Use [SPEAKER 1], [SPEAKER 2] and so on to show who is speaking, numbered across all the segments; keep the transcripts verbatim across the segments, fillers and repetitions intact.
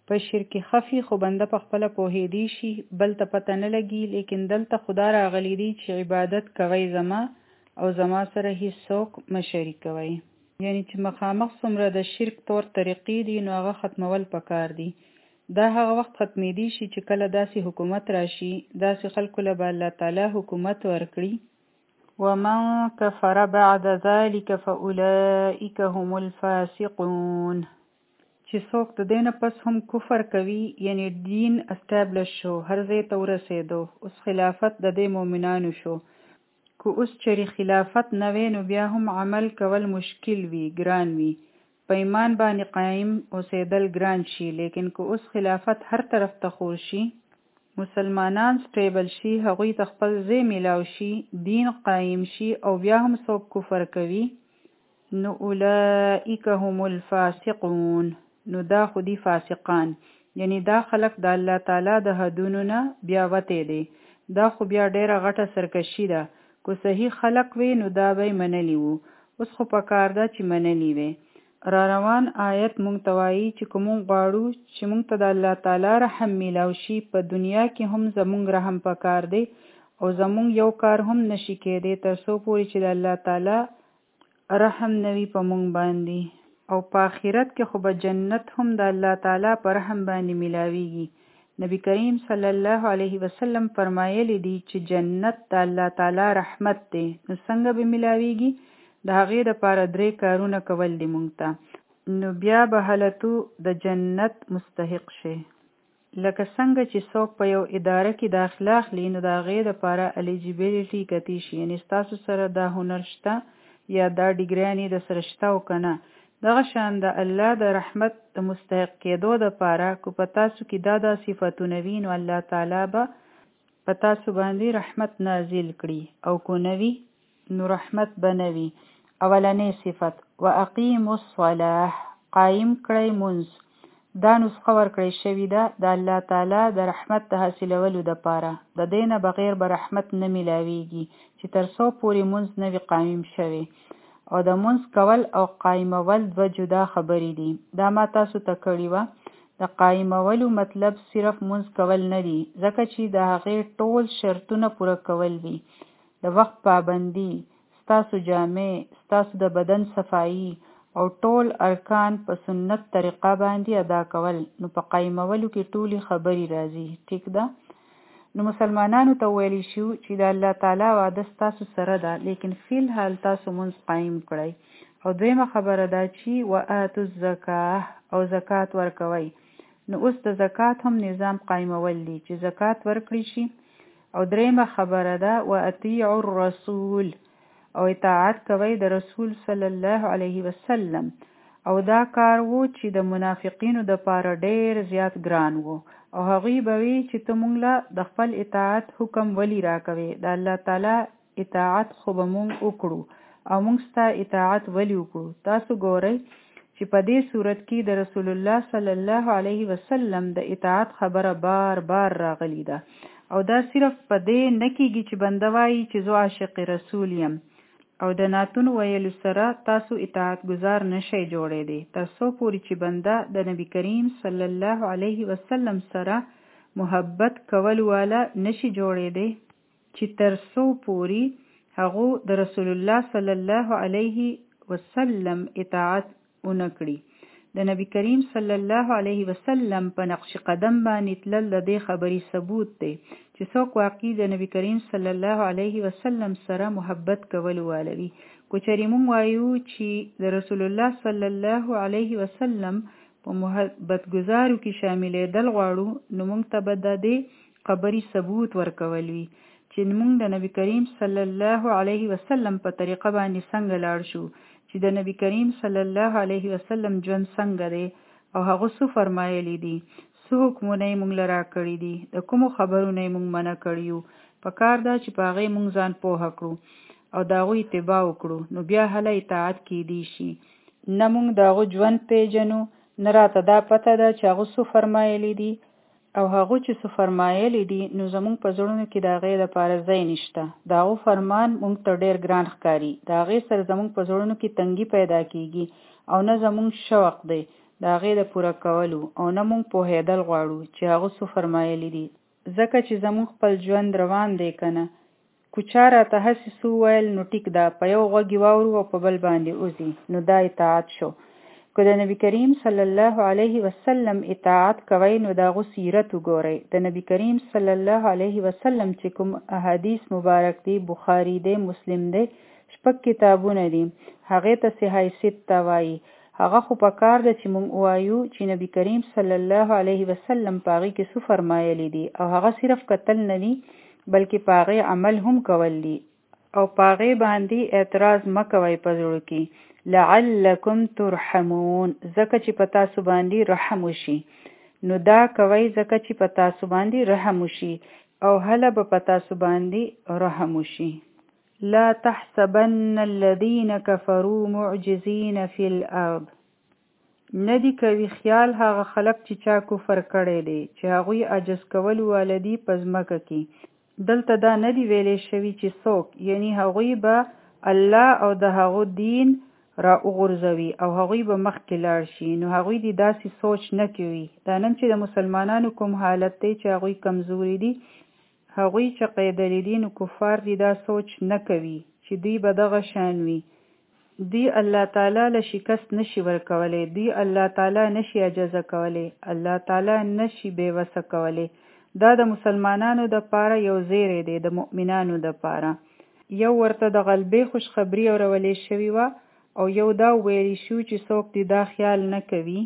[SPEAKER 1] په شرک خفي خو بنده په خپله پوهېدی شي، بل ته پته نه لګي، لیکن دلته خدا راغلی دی چې عبادت کوئ زما او زما سره هیڅوک مه شریکوئ. یعنی چې مخامخ څومره د شرک طور طریقې دي نو هغه ختمول پکار دي. دا هغه وخت ختمېدی شي چې کله داسې حکومت راشي، داسې خلکو له به الله تعالی حکومت ورکړي. ومن كفر بعد ذلك فأولئك هم الفاسقون. چې څوک د دې نه پس هم کفر کوي، یعنی دین استابلش شو، هر ځای ته ورسېدو، اوس خلافت د دې مؤمنانو شو. که اوس چېرې خلافت نه وی نو بیا هم عمل کول مشکل وي، ګران وي، په ایمان باندې قایم اوسېدل ګران شي. لیکن که اوس خلافت هر طرف ته خور شي، مسلمانان سټیبل شي، هغوی ته خپل ځای میلاو شي، دین قایم شي، او بیا هم څوک کفر کوي، نو اولئک هم الفاسقون. نو دا خو دي فاسقان، یعنی دا خلق د الله تعالی د حدونو نه بیا وتی دی. دا خو بیا ډیره غټه سرکشي ده. که صحیح خلق وي نو دا به منلی وو، اوس خو پکار ده چې منلی وي. را روان آیت مونږ ته وایي چې که مونږ غواړو چې مونږ ته د الله تعالی رحم میلاو شي، په دنیا کې هم زمونږ رحم پکار دی او زمونږ یو کار هم نشي کېدی تر څو پورې چې د الله تعالی رحم نوي په مونږ باندې. او په آخرت کې خو به جنت هم د الله تعالی په رحم باندې ملاویږي. نبی کریم صلی الله علیه وسلم فرمایلی دی چې جنت د الله تعالی رحمت دی. نو څنګه به ملاویږي؟ د هغې دپاره درې کارونه کول دي مونږ ته، نو بیا به هلته د جنت مستحق شي. لکه څنګه چې څوک په یو اداره کې داخله اخلي نو د هغې دپاره الیجیبیلیټي کتی شي، یعنی ستاسو سره دا هنر شته یا دا ډیګریانې د سره شته او که نه. دغه شان د الله د رحمت د مستحق کېدو دپاره که په تاسو کې دا دا صفتونه وي نو الله تعالی به په تاسو باندې رحمت نازل کړي، او که نه وي نو رحمت به نه وي. اولنې صفت واقیموا الصلاة، قایم کړئ مونځ. دا نسخه ورکړی شوې ده د الله تعالی د رحمت د حاصلولو دپاره. د دې نه بغیر به رحمت نه میلاویږي چې تر څو پورې مونځ نه وي قایم شوی. او د مونځ کول او قایمول دوه جدا خبرې دي. دا ما تاسو ته کړې وه. د قایمولو مطلب صرف مونځ کول نه دي، ځکه چې د هغې ټول شرطونه پوره کول وي. د وخت پابندي، ستاسو جامې، ستاسو د بدن صفایي او ټول ارکان په سنت طریقه باندې ادا کول. نو په قایمولو کې ټولې خبرې راځي. ټیک ده؟ نو مسلمانانو ته ویلی شو چې د الله تعالی وعده ستاسو سره ده، لیکن فی الحال تاسو مونځ قایم کړئ. او دویمه خبره ده چې وآتوا الزکاة، او زکات ورکوئ. نو اوس د زکات هم نظام قایمول دي چې زکات ورکړي شي. او دریمه خبره ده واطیعوا الرسول، او اطاعت کوي د رسول صلی الله علیه وسلم. او دا کار وو چې د منافقینو د پاره ډیر زیات ګران وو، او هغوی به وی چې ته مونږ له د خپل اطاعت حکم ولی راکوي، د الله تعالی اطاعت خو به مونږ وکړو او مونږ ستا اطاعت ولی وکړو. تاسو ګورئ چې په دې صورت کې د رسول الله صلی الله علیه وسلم د اطاعت خبره بار بار راغلی ده. او دا صرف په دې نه کېږي چې بنده وایي چې زه عاشق رسول یم، او د نعتونو ویلو سره تاسو اطاعت گزار نشئ جوړېدی، تر څو پورې چې بنده د نبی کریم صلی الله علیه وسلم سره محبت کول والا نشي جوړېدی، چې تر څو پورې هغه د رسول الله صلی الله علیه وسلم اطاعت ونکړي. د نبی کریم صلی الله علیه وسلم په نقش قدم باندې تلل د دې خبرې ثبوت دی چې څوک واقعي د نبی کریم صلی الله علیه وسلم سره محبت کول والوي. کو چېرې مونږ وایو چې د رسول الله صلی الله علیه وسلم په محبت گزارو کې شاملېدل غواړو، نو مونږ ته به د دې خبرې ثبوت ورکول وي چې مونږ د نبی کریم صلی الله علیه وسلم په طریقه باندې څنګه لاړ شو، چې د نبی کریم صلی الله علیه وسلم ژوند څنګه دی او هغه څه فرمایلی دي، څه حکمونه یې مونږ له راکړي دي، د کومو خبرونه یې مونږ منع کړي یو. پکار ده چې په هغې مونږ ځان پوهه کړو او د هغوی اتباع وکړو، نو بیا هله اطاعت کیدی شي. نه مونږ د هغو ژوند پیژنو، نه راته دا پته ده چې هغه څه فرمایلی دي، او هغه چې څه فرمایلی دي نو زمونږ په زړونو کې د هغې دپاره ځای نشته. د هغو فرمان مونږ ته ډېر ګران ښکاري، د هغې سره زمونږ په زړونو کې تنګي پیدا کیږي او نه زمونږ شوق دی. د هغې د پوره کولو او نه موږ پوهېدل غواړو چې هغه څه فرمایلی دي. ځکه چې زموږ خپل ژوند روان دی که نه، که چا راته هسې څه وویل نو ټیک ده، په یو غوږ یې واورو او په بل باندې وځي، نو دا اطاعت شو. که د نبی کریم صلی الله علیه وسلم اطاعت کوئ نو د هغه سیرت وګورئ. د نبی کریم صلی الله علیه وسلم چې کوم احادیث مبارک دی، بخاری دی، مسلم دی، شپږ کتابونه دي، هغې ته صحیح ست وایي. هغه خو په کار ده چې موږ ووایو چې نبی کریم صلی الله علیه وسلم په هغې کې څه فرمایلی دي، او هغه صرف کتل نه دي بلکې په هغې عمل هم کول دي. او په هغې باندې اعتراض مه کوئ په زړه کې، لعلکم ترحمون، ځکه چې په تاسو باندې رحم وشي. نو دا کوئ ځکه چې په تاسو باندې رحم وشي، او هله به په تاسو باندې رحم وشي. لا تحسبن الذين كفروا معجزين في الارض، ندی کوي خیال هغه خلق چې چا کفر کړی دی چې هغوی عجز کول والدي په ځمکه کې. دلته دا ندی ویلې شوي چې څوک، یعنی هغوی به الله او د هغو دین را وغورځوي او هغوی به مخکې لاړ شي. نو هغوی دې داسې سوچ نه کوي. دا نن چې د مسلمانانو کوم حالت دی چې هغوی کمزوري دي، هغوی چې قیدلی دي، نو کفار دې دا سوچ نه کوي چې دوی به دغه شان وي. دوی الله تعالی له شکست نشي ورکولی، دوی الله تعالی نشي عجزه کولی، الله تعالی نشي بېوسه کولی. دا د مسلمانانو د پاره یو زیری دی، د مؤمنانو د پاره. یو ورته د غلبې خوشخبري اورولې شوې وه، او یو دا ویلی شو چې څوک دې دا خیال نه کوي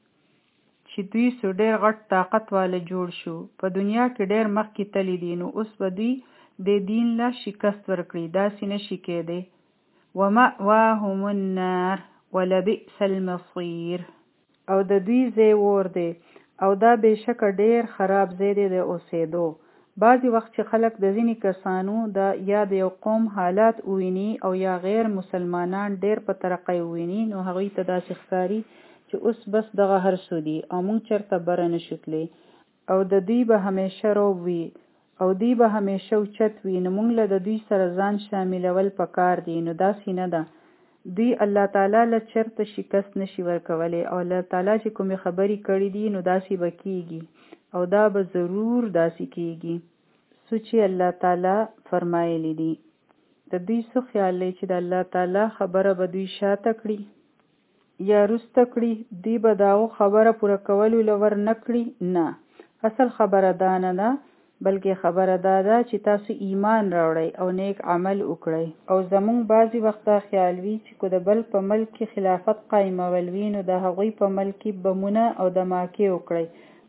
[SPEAKER 1] چې دوی سو ډېر غټ طاقت واله جوړ شو، په دنیا کې ډېر مخکې تللی دي، نو اوس به دوی د دین له شکست ورکړي. داسې نشي کېدی. ومأواهم النار ولبئس المصیر، او د دوی ځای اور دی، او دا بېشکه ډېر خراب ځای دی د اوسېدو. بعضې وخت چې خلک د ځینې کسانو د یا د یو قوم حالات وویني او یا غیر مسلمانان ډېر په ترقۍ وویني، نو هغوی ته داسې ښکاري چې اوس بس دغه هر څه دي او موږ چېرته بره نشو تللی، او د دوی به همیشه روب وي او دوی به همیشه اوچت وي. نو موږ له د دوی سره ځان شاملول پکار دي. نو داسې نه ده. دوی الله تعالی له چېرته شکست نشي ورکولی، او الله تعالی چې کومې خبرې کړي دي نو داسې به کېږي، او دا به ضرور داسې کېږي څه چې الله تعالی فرمایلی دي. د دوی څه خیال دی چې د الله تعالی خبره به دوی شاته کړي یا رسته کړي، دوی به د هغو خبره پوره کولو لور نه کړي. نه، اصل خبره دا نه ده، بلکې خبره دا ده چې تاسو ایمان راوړئ او نیک عمل وکړئ. او زموږ بعضې وخت دا خیال وي چې که د بل په ملک کې خلافت قایمول وي، نو د هغوی په ملک کې بمونه او دماکې وکړئ،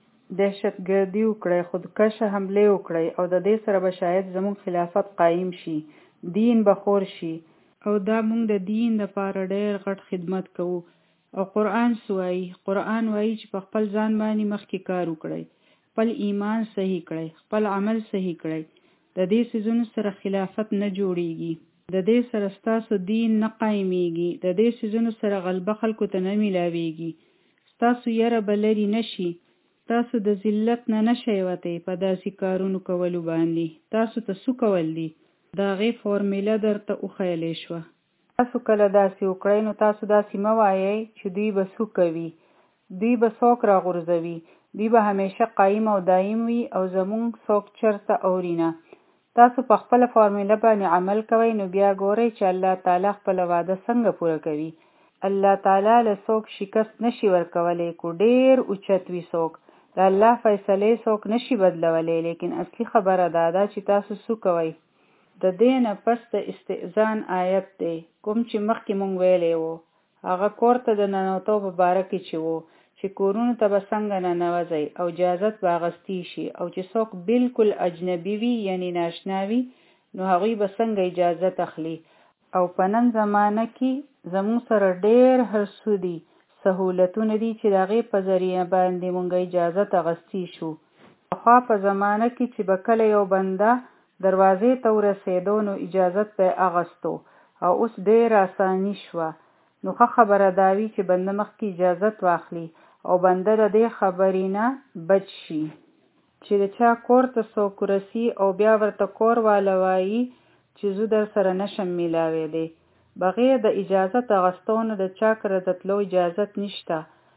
[SPEAKER 1] دهشتګردي وکړئ، خودکشه حملې وکړئ، او د دې سره به شاید زموږ خلافت قایم شي، دین به خور شي، او دا موږ د دین دپاره ډېر غټ خدمت کوو. او قرآن څه وایي؟ قرآن وایي چې په خپل ځان باندې مخکې کار وکړئ، خپل ایمان صحیح کړئ، خپل عمل صحیح کړئ. د دې څیزونو سره خلافت نه جوړیږي، د دې سره ستاسو دین نه قایمیږي، د دې څیزونو سره غلبه خلکو ته نه میلاویږي، ستاسو یره به لرې نشي، تاسو د ذلت نه نشئ وتی په داسې کارونو کولو باندې. تاسو ته څه کول دي؟ د هغې فارموله درته وښیلی شوه. تاسو کله داسې وکړئ نو تاسو داسې مه وایئ چې دوی به څه کوي، دوی به څوک راغورځوي، دوی به همیشه قایم او دایم وي او زموږ څوک چرته اوري نه. تاسو په خپله فارموله باندې عمل کوئ، نو بیا ګورئ چې الله تعالی خپله وعده څنګه پوره کوي. الله تعالی له څوک شکست نشي ورکولی، کو ډېر اوچت وي څوک. د الله فیصلې څوک نشي بدلولی، لیکن اصلي خبره دا ده چې تاسو څه کوئ. د دې نه پس د استئذان آیت دی، کوم چې مخکې مونږ ویلی وو. هغه کور ته د ننوتو په باره کې چې وو چې کورونو ته به څنګه ننوځئ او اجازت به اخیستی شي، او چې څوک بالکل اجنبي وي یعنی ناشنا وي نو هغوی به څنګه اجازت اخلي. او په نن زمانه کې زموږ سره ډېر هر څه دي، سهولتونه دي چې د هغې په ذریعه باندې مونږ اجازت اخیستی شو. پخوا په زمانه کې چې به کله یو بنده دروازې ته ورسېدو نو اجازت به یې اخیستو، او اوس ډېر اساني شوه. نو ښه خبره دا وي چې بنده مخکې اجازت واخلي او بنده د دې خبرې نه بچ شي چې د چا کور ته څوک ورسي او بیا ورته کور والا وایي چې زه در سره نشم میلاویدی. بغیر د اجازت اخیستو نه د چا کره د تلو اجازت نشته.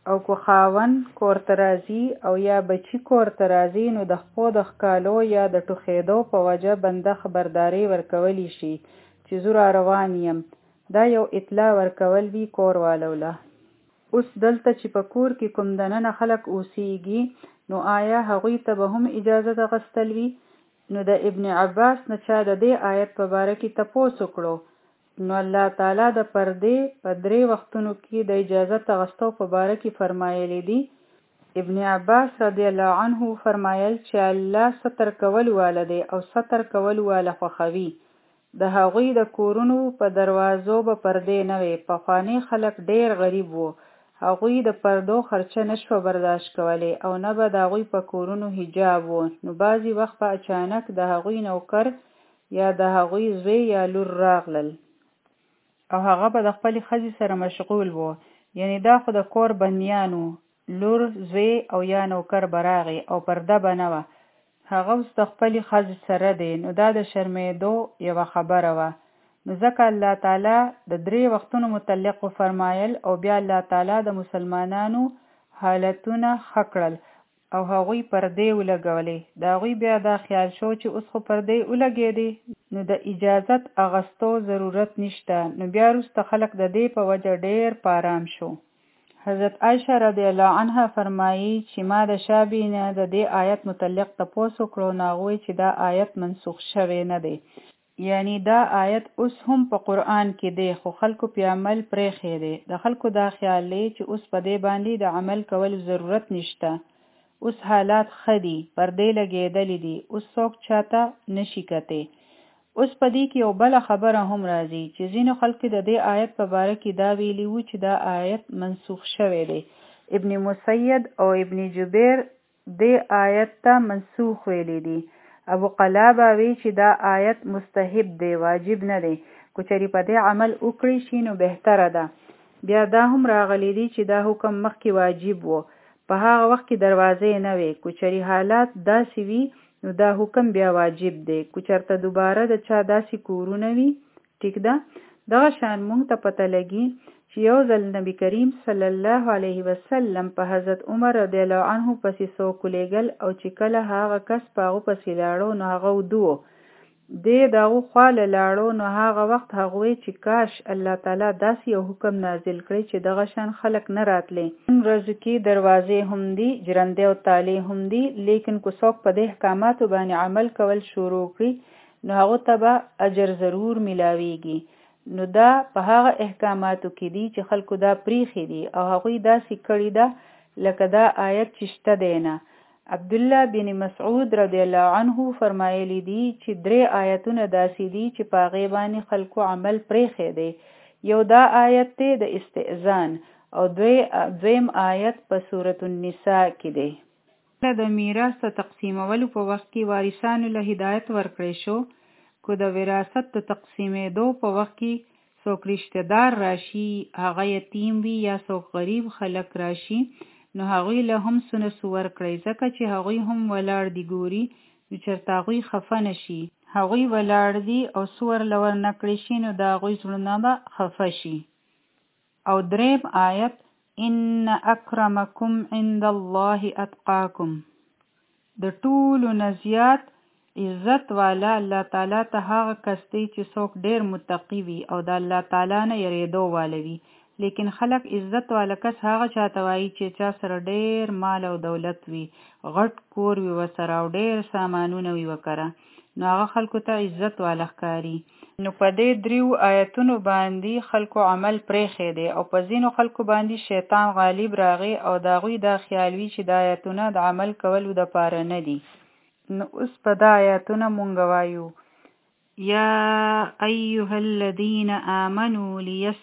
[SPEAKER 1] او که خاوند کور ته راځي او یا بچي کور ته راځي نو د خپو د ښکالو یا د ټوخېدو په وجه بنده خبرداری ورکولی شي چې زه را روان یم. دا یو اطلاع ورکول وي کور والو له. اوس دلته چې په کور کې کوم دننه خلک اوسیږي نو آیا هغوی ته به هم اجازه اخیستل وي؟ نو د ابن عباس نه چا د دې آیت په باره کې تپوس وکړو نو الله تعالی د پردې په درې وختونو کې د اجازت اخیستو په باره کې فرمایلی دي. ابن عباس رضی الله عنه فرمایل چې الله ستر کول واله دی او ستر کول واله خوښوي. د هغوی د کورونو په دروازو به پردې نه وي. پخواني خلک ډېر غریب وو. هغوی د پردو خرچه نشوه برداشت کولی او نه به د هغوی په کورونو حجاب وو. نو بعضې وخت په اچانک د هغوی نوکر یا د هغوی زوی یا لور راغلل او هغه به د خپلې ښځې سره مشغول وو. یعنی دا خو د کور بندیانو لور زوی او یا نوکر به راغی او پرده به نه وه. هغه اوس د خپلې ښځې سره دی. نو دا د شرمېدو یوه خبره وه. نو ځکه الله تعالی د درې وختونو متعلق فرمایل او بیا الله تعالی د مسلمانانو حالتونه ښه کړل او هغوی پردې ولګولې. د هغوی بیا دا خیال شو چې اوس خو پردې ولګېدې نو د اجازت اخیستو ضرورت نشته. نو بیا وروسته خلک د دې په وجه ډېر په ارام شو. حضرت عایشه رضی الله عنها فرمایي چې ما د شابې نه د دې آیت متعلق تپوس وکړو نو هغوی چې دا آیت منسوخ شوی نه دی. یعنی دا آیت اوس هم په قرآن کې دی خو خلکو په عمل پرېښی دی. د خلکو دا خیال دی چې اوس په دې باندې د عمل کول ضرورت نشته. اوس حالات ښه دي. پردې لګېدلې دي. اوس څوک چاته نشي کتی. اوس په دې کې یو بله خبره هم راځي چې ځینو خلکو د دې آیت په باره کې دا ویلي وو چې دا آیت منسوخ شوی دی. ابن مسید او ابن جبیر دې آیت ته منسوخ ویلي دي. ابو قلابه وی چې دا آیت مستحب دی، واجب نه دی. که چېرې په دې عمل وکړی شي نو بهتره ده. بیا دا هم راغلی دی چې دا حکم مخکې واجب و. په هغه وخت کې دروازې نه وي. که چېرې حالات داسې وي نو دا حکم بیا واجب دی. که چېرته دوباره د چا داسې کورونه وي ټیک ده. دغه شان موږ ته پته لګي چې یو ځل نبی کریم صلی الله علیه وسلم په حضرت عمر رضی الله عنه پسې څوک ولېږل او چې کله هغه کس په هغو پسې لاړو نو هغه ودو و. دې د هغو خواله لاړو نو هغه وخت هغوی چې کاش الله تعالی داسې یو حکم نازل کړی چې دغه شان خلک نه راتلی. نن ورځو کې دروازې هم دي، جرندې او تالې هم دي، لیکن که څوک په دې احکاماتو باندې عمل کول شروع کړي نو هغو ته به اجر ضرور ملاویږي. نو دا په هغه احکاماتو کې دي چې خلکو دا پریښي دي او هغوی داسې کړي ده لکه دا آیت چې شته دی نه. عبدالله بن مسعود رضی الله عنه فرمایلی دي چې درې آیتونه داسې دي چې په هغې باندې خلکو عمل پریښی دی. یو دا آیت دی د استئذان او دوی دویم آیت په سورة النساء کې دی. د میراث ته تقسیمولو په وخت کې وارثانو له هدایت ورکړی شو. که د وراثت د تقسیمېدو په وخت کې څوک رشته دار راشي، هغه یتیم وي یا څوک غریب خلک راشي نو هغوی له هم سنسو ورکړئ ځکه چې هغوی هم ولاړ دي ګوري نو چېرته هغوی خفه نه شي. هغوی ولاړ دي او سور له ور نه کړی شي نو د هغوی زړونه به خفه شي. او دریم آیت ان اکرمکم عند الله اتقاکم، د ټولو نه زیات عزت والا الله تعالی ته هغه کس دی چې څوک ډیر متقی وي او د الله تعالی نه یریدو والا وي. لیکن خلک عزت والا کس هغه چاته وایي چې چا سره ډیر مال او دولت وي، غټ کور وي ورسره او ډیر سامانونه وي وکره، نو هغه خلکو ته عزت والا ښکاري. نو په دې دریو آیتونو باندې خلکو عمل پرېښی دی او په ځینو خلکو باندې شیطان غالب راغی او د هغوی دا خیال وي چې دا آیتونه د عمل کولو دپاره نه دي. نو اوس په دا آیاتونه مونږ وایو یا ایها الذین آمنوا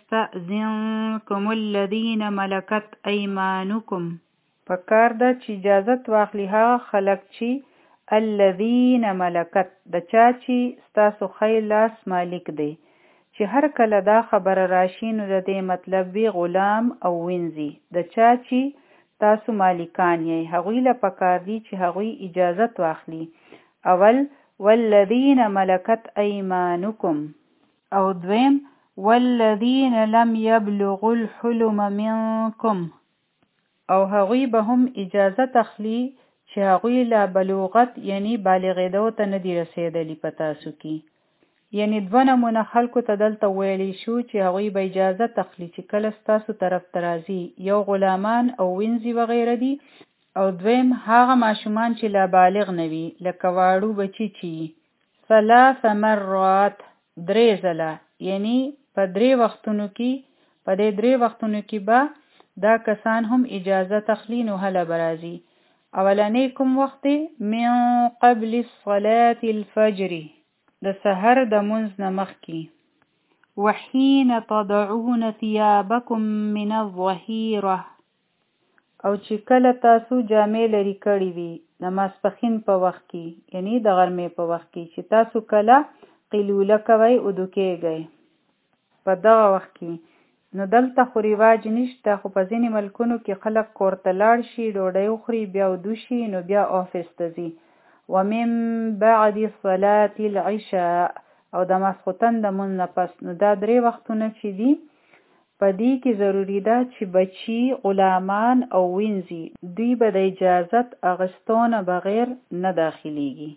[SPEAKER 1] لیستأذنکم الذین ملکت ایمانکم. پکار ده چې اجازت واخلي هغه خلک چې الذین ملکت د چا چې ستاسو ښی لاس مالک دی. چې هر کله دا خبره راشي نو د دې مطلب وي غلام او وینځي. د چا چې تاسو مالکان یې هغوی له پکار دي چې هغوی اجازت واخلي. اول والذین ملکت ایمانکم او دویم والذین لم یبلغوا الحلم منکم. او هغوی به هم اجازه تخلی چې هغوی لا بلوغت یعنی بالغېدو ته نه دي رسېدلي په تاسو کې. یعنی دوه نمونه خلکو ته دلته ویلی شو چې هغوی به اجازه تخلی چې کله ستاسو طرف ته راځي، یو غلامان او وینځي وغیره دي، او دویم هغه ماشومان چې لا بالغ نه وي لکه واړو بچي چې ثلاث مرات درې ځله، یعنی په درې وختونو کې په دې درې وختونو کې به دا کسان هم اجازه تخلی نو هله به راځي. اولنی کوم وخت من قبل الصلاة الفجر د سحر د منځ نه مخکې، وحین تضعون ثيابکم من الظهیره او چې کله تاسو جامې لرې کړې وي د ماسپښین په وخت کې، یعنی د غرمې په وخت کې چې تاسو کله قیلوله کوئ ادو کېږئ په دغه وخت کې. نو دلته خو رواج نشته، خو په ځینې ملکونو کې خلک کور ته لاړ شي، ډوډۍ وخوري، بیا ودو شي، نو بیا آفس ته ځي. ومن بعد صلاة العشاء او د ماسخوتن د مونځ نه پس. نو دا درې وختونه چې دي په دې کې ضروري ده چې بچي، غلامان او وینځي دوی به د اجازت اخیستو نه بغیر نه داخلیږي.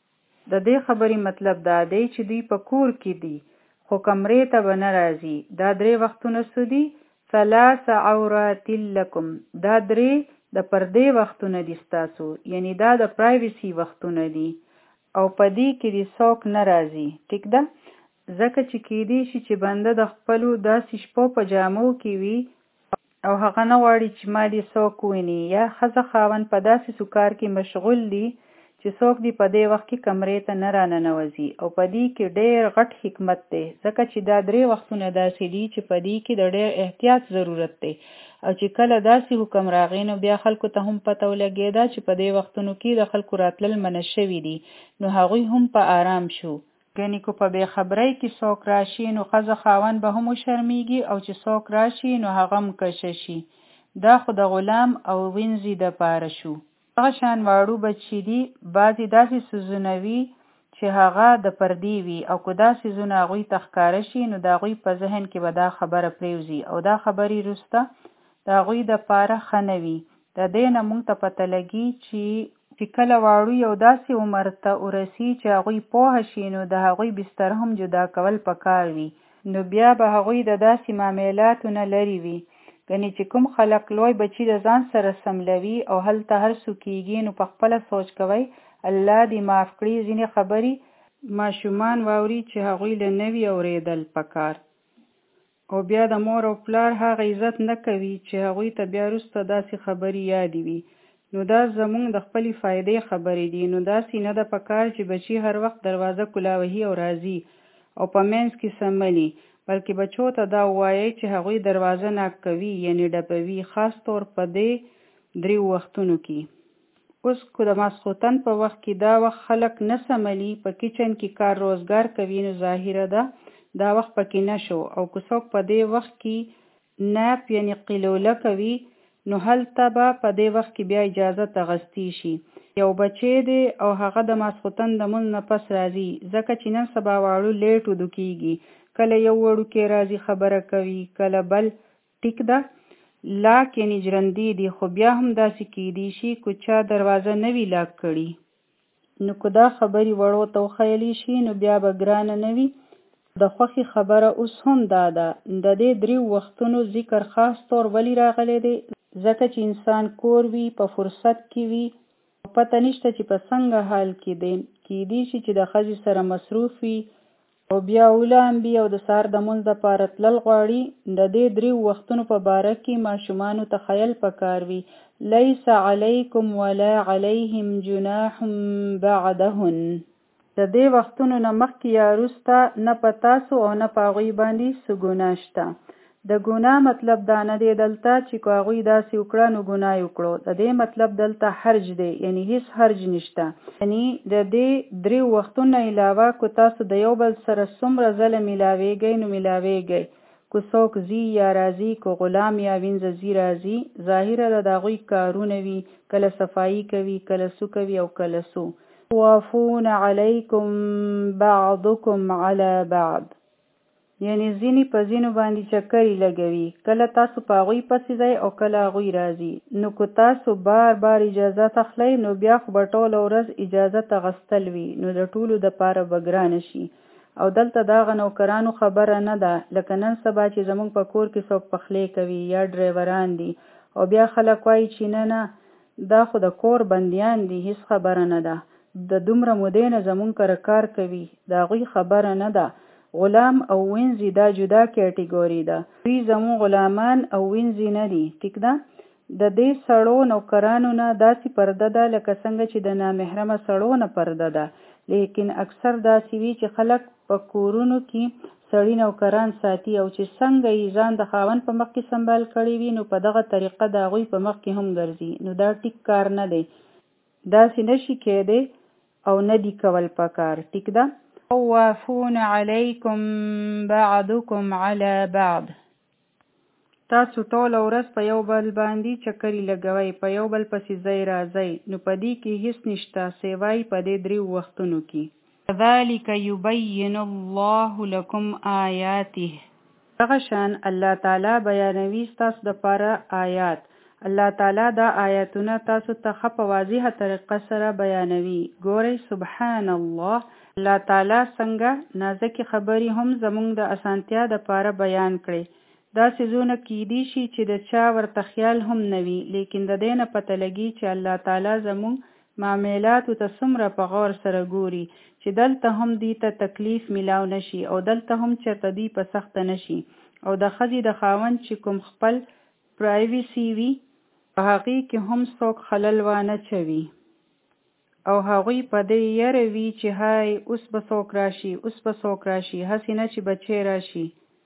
[SPEAKER 1] د دې خبرې مطلب دا دی چې دوی په کور کې دي خو کمرې ته به نه راځي. دا درې وختونه څه دي؟ ثلاث عورات لکم، دا درې د پردې وختونه دي ستاسو، یعنی دا د پرایویسی وختونه دي او په دې کې دې څوک نه راځي. ټیک ده؟ ځکه چې کېدی شي چې بنده د خپلو داسې شپو په جامو کې وي او هغه نه غواړي چې ما دې څوک ویني، یا ښځه خاوند په داسې سوکار کې مشغول دي چې څوک دې په دې وخت کې کمرې ته نه راننوځي. او په دې کې ډېر غټ حکمت دی، ځکه چې دا درې وختونه داسې دي چې په دې کې د ډېر احتیاط ضرورت دی. او چې کله داسې حکم راغی نو بیا خلکو ته هم پته ولګېده چې په دې وختونو کې د خلکو راتلل منع شوي دي، نو هغوی هم په آرام شو. ګنې که په بې خبرۍ کې څوک راشي نو ښځه خاوند به هم وشرمېږي، او چې څوک راشي نو هغه هم کشه شي. دا خو د غلام او وینځي دپاره شو. هغه شان واړو بچي دي، بعضې داسې څیزونه وي چې هغه د پردې وي، او که دا څیزونه هغوی ته ښکاره شي نو د هغوی په ذهن کې به دا خبره پرېوځي، او دا خبرې وروسته د هغوی دپاره ښه نه وي. د دې نه موږ ته پته لګي چې چې کله واړو یو داسې عمر ته ورسي چې هغوی پوهه شي نو د هغوی بستر هم جدا کول پکار وي، نو بیا به هغوی د داسې معاملاتو نه لرې وي. ګنې چې کوم خلک لوی بچي د ځان سره سملوي او هلته هر څه کېږي، نو په خپله سوچ کوئ الله دې معاف کړي ځینې خبرې ماشومان واوري چې هغوی له نه وي اورېدل پکار، او بیا د مور او پلار هغه عزت نه کوي چې هغوی ته بیا وروسته داسې خبرې یادې وي. نو دا زموږ د خپلې فایدې خبرې دي. نو داسې نه ده پکار چې بچي هر وخت دروازه کلاوهي او راځي او په منځ کې سملي، بلکې بچو ته دا ووایئ چې هغوی دروازه ناک کوي، یعنی ډبوي، خاص طور په دې دریو وختونو کې. اوس که د ماسخوتن په وخت کې دا وخت خلک نه سملي، په کچن کې کار روزګار کوي، نو ظاهره ده دا وخت پکې نه شو. او که څوک په دې وخت کې ناپ یعنی قیلوله کوي نو هلته به په دې وخت کې بیا اجازت اخیستی شي. یو بچی دی او هغه د ماسخوتن د مونځ نه پس راځي، ځکه چې نن سبا واړو لیټ ودو کېږي، کله یو وړوکی راځي خبره کوي، کله بل. ټیک ده؟ لاک یعنی ژرندې دي، خو بیا هم داسې کېدی شي که چا دروازه نه وي لاک کړي، نو که دا خبرې وړو ته وښیلی شي نو بیا به ګرانه نه وي. د خوښې خبره اوس هم دا ده، د دې دریو وختونو ذکر خاص طور ولې راغلی دی؟ ځکه چې انسان کور وي، په فرصت کې وي، پته نشته چې په څنګه حال کې دی. کېدی شي چې د ښځې سره مصروف وي او بیا ولامبي او د سهار د مونځ دپاره تلل غواړي. د دې دریو وختونو په باره کې ماشومانو ته خیل پکار وي. لیس علیکم ولا علیهم جناح بعدهن. د دې وختونو نه مخکې یا وروسته نه په تاسو او نه په هغوی باندې څه ګناه شته. د ګناه مطلب دا نه دی دلته چې که هغوی داسې وکړه نو ګناه یې وکړو. د دې مطلب دلته حرج دی، یعنی هیڅ حرج نشته. یعنی د دې دریو وختونو علاوه که تاسو د یو بل سره څومره ځله میلاویږئ نو میلاویږئ. که څوک ځي یا راځي، که غلام یا وینځه ځي راځي، ظاهره ده د هغوی کارونه وي، کله صفایي کوي، کله څو کوي او کله څو. طوافون علیکم بعضکم علی بعض. یعنی ځینې په ځینو باندې چکرې لګوي، کله تاسو په هغوی پسې ځئ او کله هغوی راځي. نو که تاسو بار بار اجازه اخلئ نو بیا خو به ټوله ورځ اجازه اخیستل وي، نو د ټولو دپاره به ګرانه شي. او دلته د هغه نوکرانو خبره نه ده لکه نن سبا چې زموږ په کور کې څوک پخلی کوي یا ډریوران دي، او بیا خلک وایي چې نه نه دا خو د کور بندیان دي، هیڅ خبره نه ده. د دومره مودې نه زموږ کره کار کوي، د هغوی خبره نه ده. غلام او وینځي دا جدا کیټګوري ده. دوی زموږ غلامان او وینځي نه دي. ټیک ده؟ د دې سړو نوکرانو نه داسې پرده ده لکه څنګه چې د نامحرمه سړو نه پرده ده. لیکن اکثر داسې وي چې خلک په کورونو کې سړي نوکران ساتي، او چې څنګه یې ځان د خاوند په مخ کې سنبال کړی وي نو په دغه طریقه د هغوی په مخ کې هم ګرځي. نو دا ټیک کار نه دی، داسې نشي کېدی او نه دی کول پکار. ټیک ده؟ طوافون علیکم بعضکم علی بعض، تاسو ټوله ورځ په یو بل باندې چکرې لګوئ، په یو بل پسې ځئ راځئ، نو په دې کې هیڅ نشته سوای په دې دریو وختونو کې. كذلك يبين الله لكم آیاته، دغه شان الله تعالی بیانوي ستاسو دپاره آیات. الله تعالی دا آیاتونه تاسو ته ښه په واضحه طریقه سره بیانوي. ګورئ سبحان الله، الله تعالی څنګه نازکې خبرې هم زموږ د اسانتیا دپاره بیان کړي. دا څیزونه کیدی شي چې د چا ورته خیال هم نه وي، لیکن د دې نه پته لګي چې الله تعالی زموږ معاملاتو ته څومره په غور سره ګوري، چې دلته هم دوی ته تکلیف میلاو نشي او دلته هم چېرته دوی په سخته نشي. او د ښځې د خاوند چې کوم خپل پرایویسي وي په هغې کې هم څوک خلل وانه چوي، او هغوی په دې یره وي چې هاي اوس به څوک راشي، اوس به څوک راشي، هسې نه چې بچی راشي.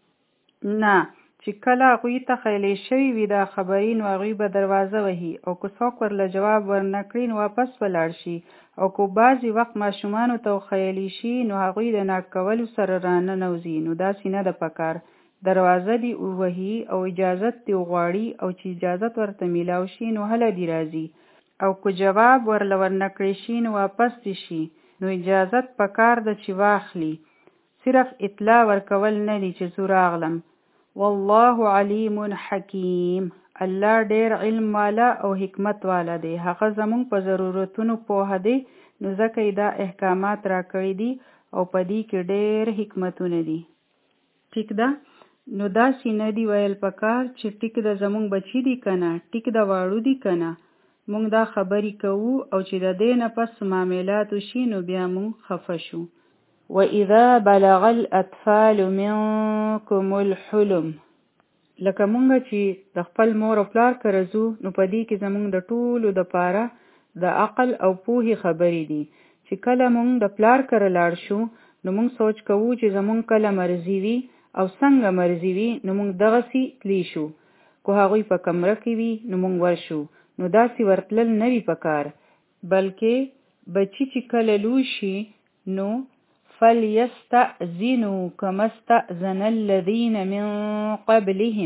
[SPEAKER 1] نه، چې کله هغوی ته خیلی شوي وي دا خبرې نو هغوی به دروازه وهي، او که څوک ورله جواب ورنه کړي نو واپس ولاړ شي. او که بعضې وخت ماشومانو ته خیلی شي نو هغوی د ناک کولو سره راننوځي. نو داسې نه ده پکار، دروازه دې ووهي او اجازت دې وغواړي، او چې اجازت ورته میلاو شي نو هله دې راځي. او که جواب ورله ورنه کړی شي نو واپس دې شي. نو اجازت پکار ده چې واخلي، صرف اطلاع ورکول نه دي چې زه راغلم. والله علیم حکیم، الله ډیر علم والا او حکمت والا دی. هغه زموږ په ضرورتونو پوهه دی، نو ځکه یې دا احکامات را کړي دي او په دې کې ډیر حکمتونه دي. ټیک ده؟ نو داسې نه دی ویل پکار چې ټیک ده زموږ بچي دي که نه، ټیک ده واړو دي که نه. موږ دا خبرې کوو او چې د دې نه پس معاملات وشي نو بیا موږ خفه شو. وَإِذَا بَلَغَ الْأَطْفَالُ مِنْكُمُ الْحُلُمَ، لکه مونږ چې د خپل مور او پلار کره ځو نو په دې کې زموږ د ټولو دپاره د عقل او پوهې خبرې دي. چې کله مونږ د پلار کره لاړ شو نو مونږ سوچ کوو چې زموږ کله مرضي وي او څنګه مرضي وي نو مونږ دغسې تلی شو. که هغوی په کمره کې وي نو مونږ ورشو. نو داسې ورتلل نه وي پکار، بلکې بچي چې کله لوی شي نو فَلْيَسْتَأْذِنُوا كَمَا اسْتَأْذَنَ الَّذِينَ مِنْ قَبْلِهِمْ،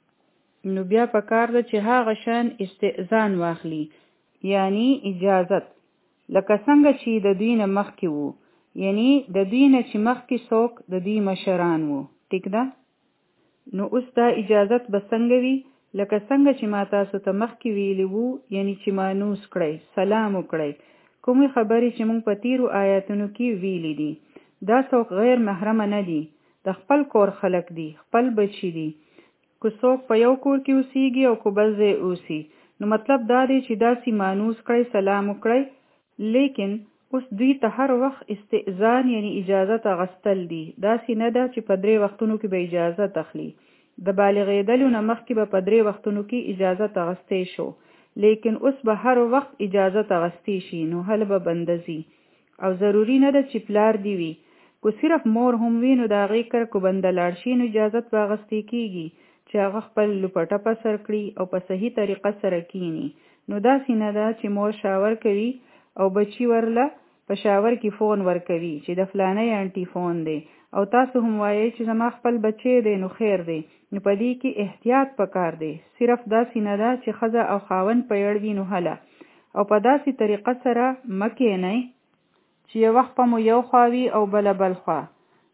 [SPEAKER 1] نو بیا پکار ده چې هغه شان استئذان واخلي، یعنی اجازت، لکه څنګه چې د دوی نه مخکې وو، یعنی د دوی نه چې مخکې څوک د دوی مشران وو. ټیک ده؟ نو اوس دا اجازت به څنګه وي؟ لکه څنګه چې ما تاسو ته مخکې ویلي وو، یعنی چې مانوس کړئ، سلام وکړئ. کومې خبرې چې موږ په تیرو آیاتونو کې ویلي دي، دا څوک غیر محرمه نه دي، د خپل کور خلک دي، خپل بچي دي. که څوک په یو کور کې اوسیږي او که بل ځای اوسي، نو مطلب دا دی چې داسې مانوس کړئ، سلام وکړئ. لیکن اوس دوی ته هر وخت استئذان یعنی اجازت اغستل دي. داسې نه ده چې په درې وختونو کې به اجازت اخلي. د بالغېدلو نه مخکې به په درې وختونو کې اجازت اغستی شو، لیکن اوس به هر وخت اجازت اغستی شي، نو هل به بندزي. او ضروری نه ده چې پلار دی وي، که صرف مور هم وي نو د هغې کره که بنده لاړ شي نو اجازت به اغستی کېږي چې هغه خپل لپټه په سر کړي او په صحیح طریقه سره کینی. نو داسې نه ده چې مور شاور کوي او بچي ورله په شاور کې فون ورکوي چې د فلانۍ انټي فون دی، او تاسو هم وایئ چې زما خپل بچی دی نو خیر دی. نو په دې کې احتیاط پکار دی. صرف داسې نه ده چې ښځه او خاوند په یړ وي نو هله، او په داسې طریقه سره مه کینئ چې یو وخت په مو یو خوا وي او بله بل خوا.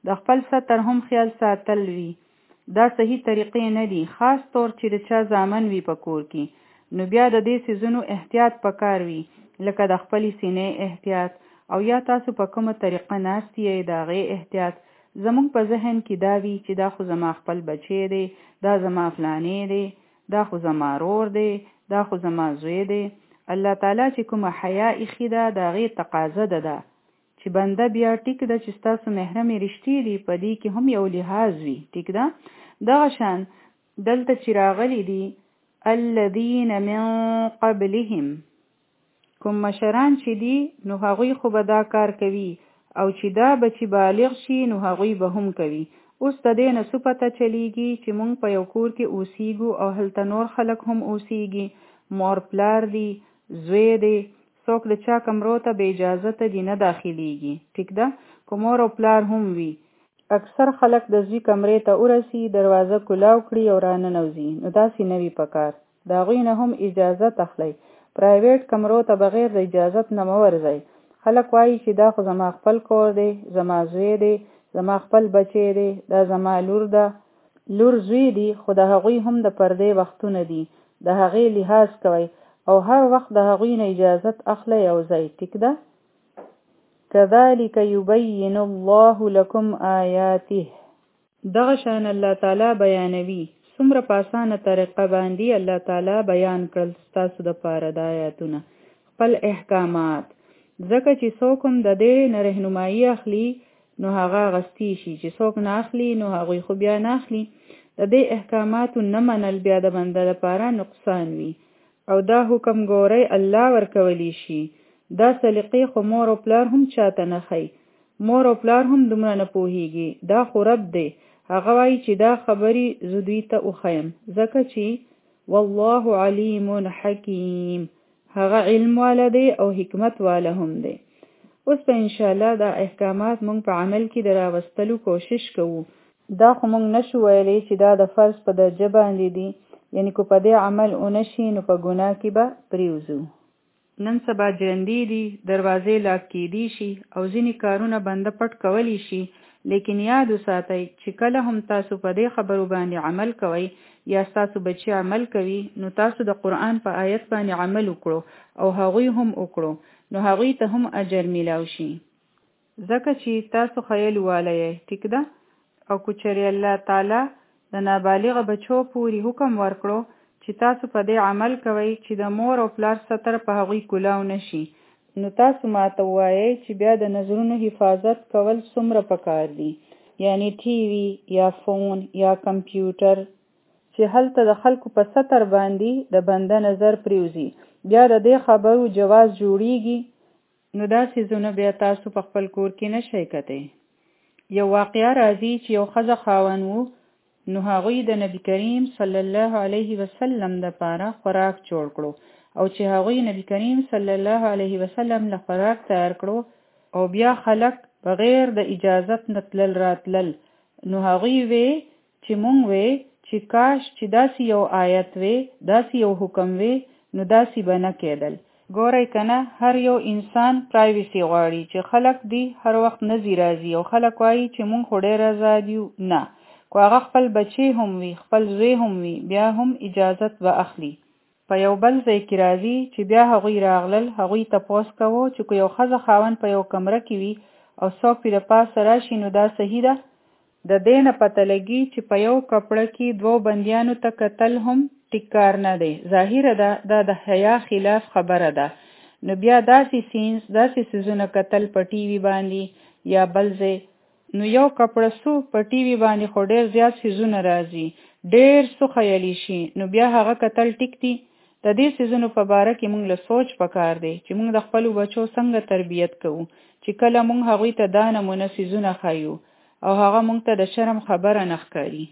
[SPEAKER 1] د خپل ستر هم خیال ساتل وي. دا صحیح طریقې نه دي، خاص طور چې د چا زامن وي په کور کې، نو بیا د دې څیزونو احتیاط پکار وي، لکه د خپلې سینې احتیاط، او یا تاسو په کومه طریقه ناست یې د هغې احتیاط. زموږ په ذهن کې دا وي چې دا خو زما خپل بچی دی، دا زما فلانې دی، دا خو زما رور دی، دا خو زما زوی دی. الله تعالی چې کومه حیا ایښې ده د هغې تقاضا ده ده چې بنده بیا ټیک ده چې ستاسو محرمې رشتې دي په دې کې هم یو لحاظ وي. ټیک ده. دغه شان دلته چې راغلی دي الذین من قبلهم، کوم مشران چې دي نو هغوی خو به دا کار کوي، او چې دا بچی بالغ شي نو هغوی به هم کوي. اوس د دې نه څه پته چلیږي چې مونږ په یو کور کې اوسیږو او هلته نور خلک هم اوسیږي، مور پلار دی، زوی دی، څوک د چا کمرو ته بې اجازته دي نه داخلیږي. ټیک ده. که مور او پلار هم وي، اکثر خلک د زوی کمرې ته ورسي، دروازه کلاو کړي او راننوځي، نو داسې نه وي پکار. د هغوی نه هم اجازت اخلئ. پرایویټ کمرو ته بغیر د اجازت نه مه ورځئ. خلک وایي چې دا خو زما خپل کور دی، زما زوی دی، زما خپل بچی دی، دا زما لور ده. لور زوی دی، خو د هغوی هم د پردې وختونه دي، د هغې لحاظ کوئ او هر وخت د هغوی نه اجازت اخلئ او ځئ. ټیک ده. کذالک یبین الله لکم آیاته، دغه شان الله تعالی بیانوي، څومره په اسانه طریقه باندې الله تعالی بیان کړل ستاسو دپاره د آیاتونه خپل احکامات. ځکه چې څوک هم د دې نه رهنمایي اخلي نو هغه غستی شي، چې څوک نه اخلي نو هغوی خو بیا نه اخلي. د دې احکاماتو نه منل بیا د بنده لپاره نقصان وي. او دا حکم ګورئ الله ورکولی شي. دا سلیقې خو مور او پلار هم چاته نه ښي. مور او پلار هم دومره نه پوهیږي. دا خو رب دی، هغه وایي چې دا خبرې زه دوی ته وښیم، ځکه چې والله علیم حکیم، هغه علم والا دی او حکمت والا هم دی. اوس په انشاءالله دا احکامات مونږ په عمل کې د راوستلو کوشش کوو. دا خو مونږ نشو ویلی چې دا د فرض په درجه باندې دي، یعنی که په دې عمل اونشي نو په ګناه کې به پریوزو. نن سبا جرندې دي، دروازې لاک کیدی شي او ځینې کارونه بنده پټ کولی شي، لیکن یاد وساتئ چې کله هم تاسو په دې خبرو باندې عمل کوئ یا تاسو بچی عمل کوي نو تاسو د قرآن په آیت باندې عمل وکړو او هغوی هم وکړو، نو هغوی ته هم اجر میلاو شي، ځکه چې تاسو خیال والی یې. ټیک ده. او که چېرې الله تعالی د نابالغه بچو پورې حکم ورکړو چې تاسو په دې عمل کوئ چې د مور او پلار ستر په هغوی کلاو نشي، نو تاسو ماته ووایئ چې بیا د نظرونو حفاظت کول څومره پکار دي، یعنی ټي وي یا فون یا کمپیوټر چې هلته د خلکو په ستر باندې د بنده نظر پریوزي، بیا د دې خبرو جواز جوړیږي، نو دا څیزونه بیا تاسو په خپل کور کې نشئ کتی. یو واقعه راځي چې یو ښځه خاوند وو، نو هغوی د نبی کریم صلی الله علیه وسلم دپاره خوراک جوړ کړو، او چې هغوی نبی کریم صلی الله علیه وسلم له خوراک تیار کړو او بیا خلک بغیر د اجازت نه تلل راتلل، نو هغوی وی چې مونږ وی چې کاش چې داسې یو آیت وی، داسې یو حکم وی، نو داسې به نه کېدل. ګورئ کنه، هر یو انسان پرایویسی غواړي چې خلک دی هر وخت نزی راځي، او خلک وایي چې مونږ خو ډېر آزاد یو. نه، که هغه خپل بچی هم وي، خپل زوی هم وي، بیا هم اجازت به اخلي. په یو بل ځای کې راځي چې بیا هغوی راغلل، هغوی تپوس کوو چې که یو ښځه خاوند په یو کمره کې وي او څوک پې د پاسه راشي نو دا صحیح ده؟ د دې نه پته لګي چې په یو کپړه کې دوو بندیانو ته کتل هم ټیک کار نه دی، ظاهره ده دا د حیا خلاف خبره ده. نو بیا داسې سینس داسې څیزونه کتل په ټي وي باندې یا بل ځای، نو یو کپړه سو په ټي وي باندې خو ډېر زیات څیزونه راځي، ډېر څه خیالي شي، نو بیا هغه کتل ټیک دي؟ د دې څیزونو په باره کې موږ له سوچ پکار دی چې موږ د خپلو بچو څنګه تربیت کوو، چې کله موږ هغوی ته دا نمونه څیزونه ښیو او هغه موږ ته د شرم خبره نه ښکاري.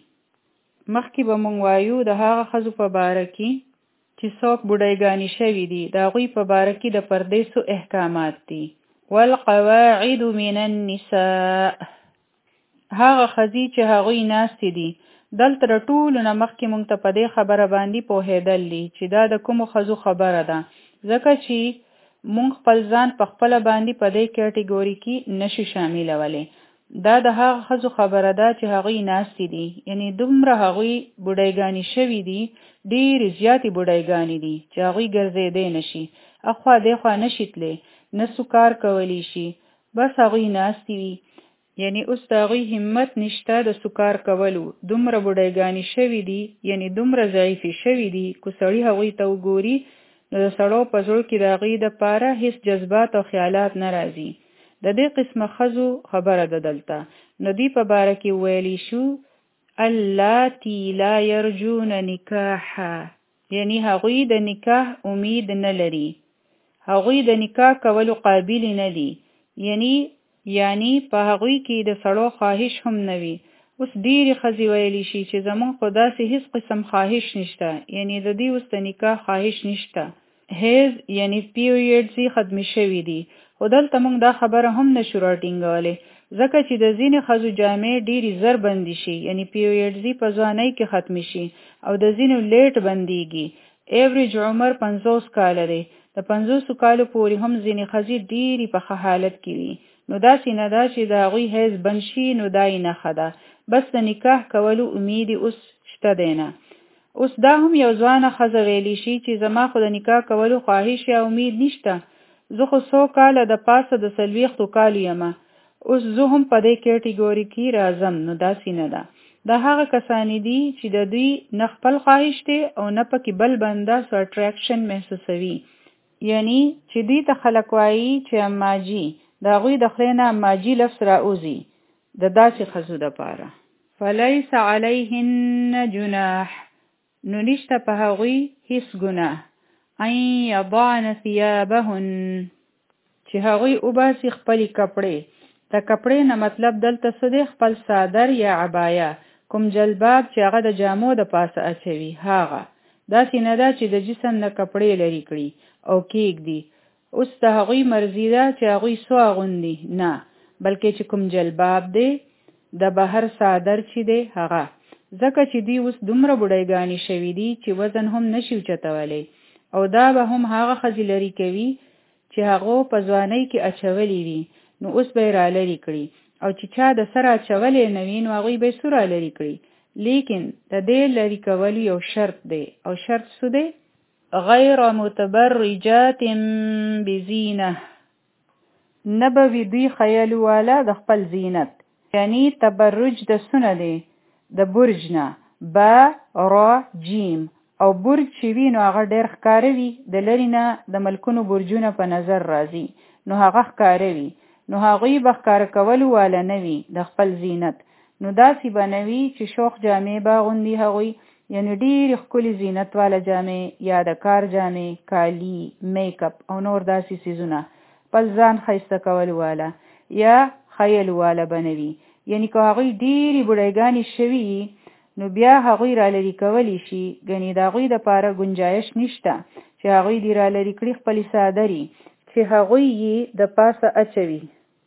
[SPEAKER 1] مخکې به موږ وایو د هغه ښځو په باره کې چې څوک بوډایګانې شوي دي، د هغوی په باره کې د پردې څو احکامات دي. والقواعد من النساء، هغه ښځې چې هغوی ناستې دي. دلته د ټولو نه مخکې موږ ته په دې خبره باندې پوهېدل دي چې دا د کومو ښځو خبره ده، ځکه چې موږ خپل ځان په خپله باندې په دې کټګوري کې نشو شاملولی. دا د هغه ښځو خبره ده چې هغوی ناستې دي، یعنی دومره هغوی بوډایګانې شوي دي، ډېرې زیاتې بوډایګانې دي چې هغوی ګرځېدی نشي، اخوا دېخوا نشي تللی، نه سو کار کولی شي، بس هغوی ناستې وي. یعنی اوس د هغوی همت نشته د سو کار کولو، دومره بوډایګانې شوي دي، یعنی دومره ضعیفې شوي دي، که سړي هغوی ته وګوري نو د سړو په زړه کې د هغوی دپاره هېڅ جذبات او خیالات نه راځي. د دې قسمه ښځو خبره ده دلته. نو دوی په باره کې ویلی شو اللاتی لا یرجون نکاحا، یعنی هغوی د نکاح امید نه لري، هغوی د نکاح کولو قابل نه دي، یعنی یعنی په هغوی کې د سړو خواهش هم نه وي. اوس ډېرې ښځې ویلی شي چې زموږ خو داسې هېڅ قسم خواهش نشته، یعنی د دې اوس د نکاح خواهش نشته، هیز یعنی پیریډز یې ختمې شوي دي. خو دلته موږ دا خبره هم نشو راټینګولی، ځکه چې د ځینې ښځو جامې ډېرې زر بندي شي، یعنی پیریډز یې په ځوانۍ کې ختمې شي، او د ځینو لیټ بندیږي. ایوریج عمر پنځوس کاله دی، د پنځوسو کالو پورې هم ځینې ښځې ډېرې په ښه حالت کې وي. نو داسې نه ده چې د هغوی هیز بند شي، نو دا یې نښه ده، بس د نکاح کولو امید اوس شته دی نه. اوس دا هم یو ځوانه ښځه ویلی شي چې زما خو د نکاح کولو خواهش یا امید نشته، زه خو څو کاله د پاسه د څلوېښتو کالو یمه، اوس زه هم په دې کیټګوري کې راځم. نو داسې نه ده. دا هغه کسانې دي چې د دوی نه خپل خواهش دی او نه پکې بل بنده سو اټریکشن محسوسوي، یعنی چې دوی ته خلک وایي چې اماجي، د هغوی د خولې نه اماجي لفظ راوځي د داسې ښځو دپاره. فلیس علیهن جناح، نو نشته په هغوی هیڅ ګناه، ان یضعن ثیابهن، چې هغوی وباسي خپلې کپړې. د کپړې نه مطلب دلته څه دی؟ خپل صادر یا عبایه، کوم جلباب چې هغه د جامو د پاسه اچوي هغه. داسې نه ده چې د جسم نه کپړې لرې کړي او کېږدي. اوس د هغوی مرضي ده چې هغوی څو اغوندي، نه، بلکې چې کوم جلباب دی د بهر صادر چې دی هغه، ځکه چې دوی اوس دومره بوډایګانې شوي دي چې وزن هم نشي اوچتولی، او دا به هم هغه ښځې لرې کوي چې هغو په ځوانۍ کې اچولې وي، نو اوس به یې را لرې کړي، او چې چا د سره اچولی نه وي نو هغوی به یې څو را لرې کړي. لیکن د دې لرې کولو یو شرط دی، او شرط څه دی؟ غیر متبرجات بزینه، نه به وي دوی خیالو والا د خپل زینت، یعنی تبرج د سونه دی؟ د برج نه، با را جیم، او برج چې وي نو هغه ډېر ښکاره وي، د لرې نه د ملکونو برجونه په نظر راځي نو هغه ښکاره وي، نو هغوی به ښکاره کولو والا نه وي د خپل زینت. نو داسې به نه وي چې شوخ جامې به اغوندي هغوی، یعنی ډېرې ښکلې زینت والا جامې یا د کار جامې، کالي، میک اپ او نور داسې څیزونه، خپل ځان ښایسته کولو والا یا خیلو والا به نه وي. یعنی که هغوی ډېرې بوډایګانې شوي نو بیا هغوی را لرې کولی شي، ګنې د هغوی دپاره ګنجایش نشته چې هغوی دې را لرې کړي خپلې څادرې چې هغوی یې د پاسه اچوي،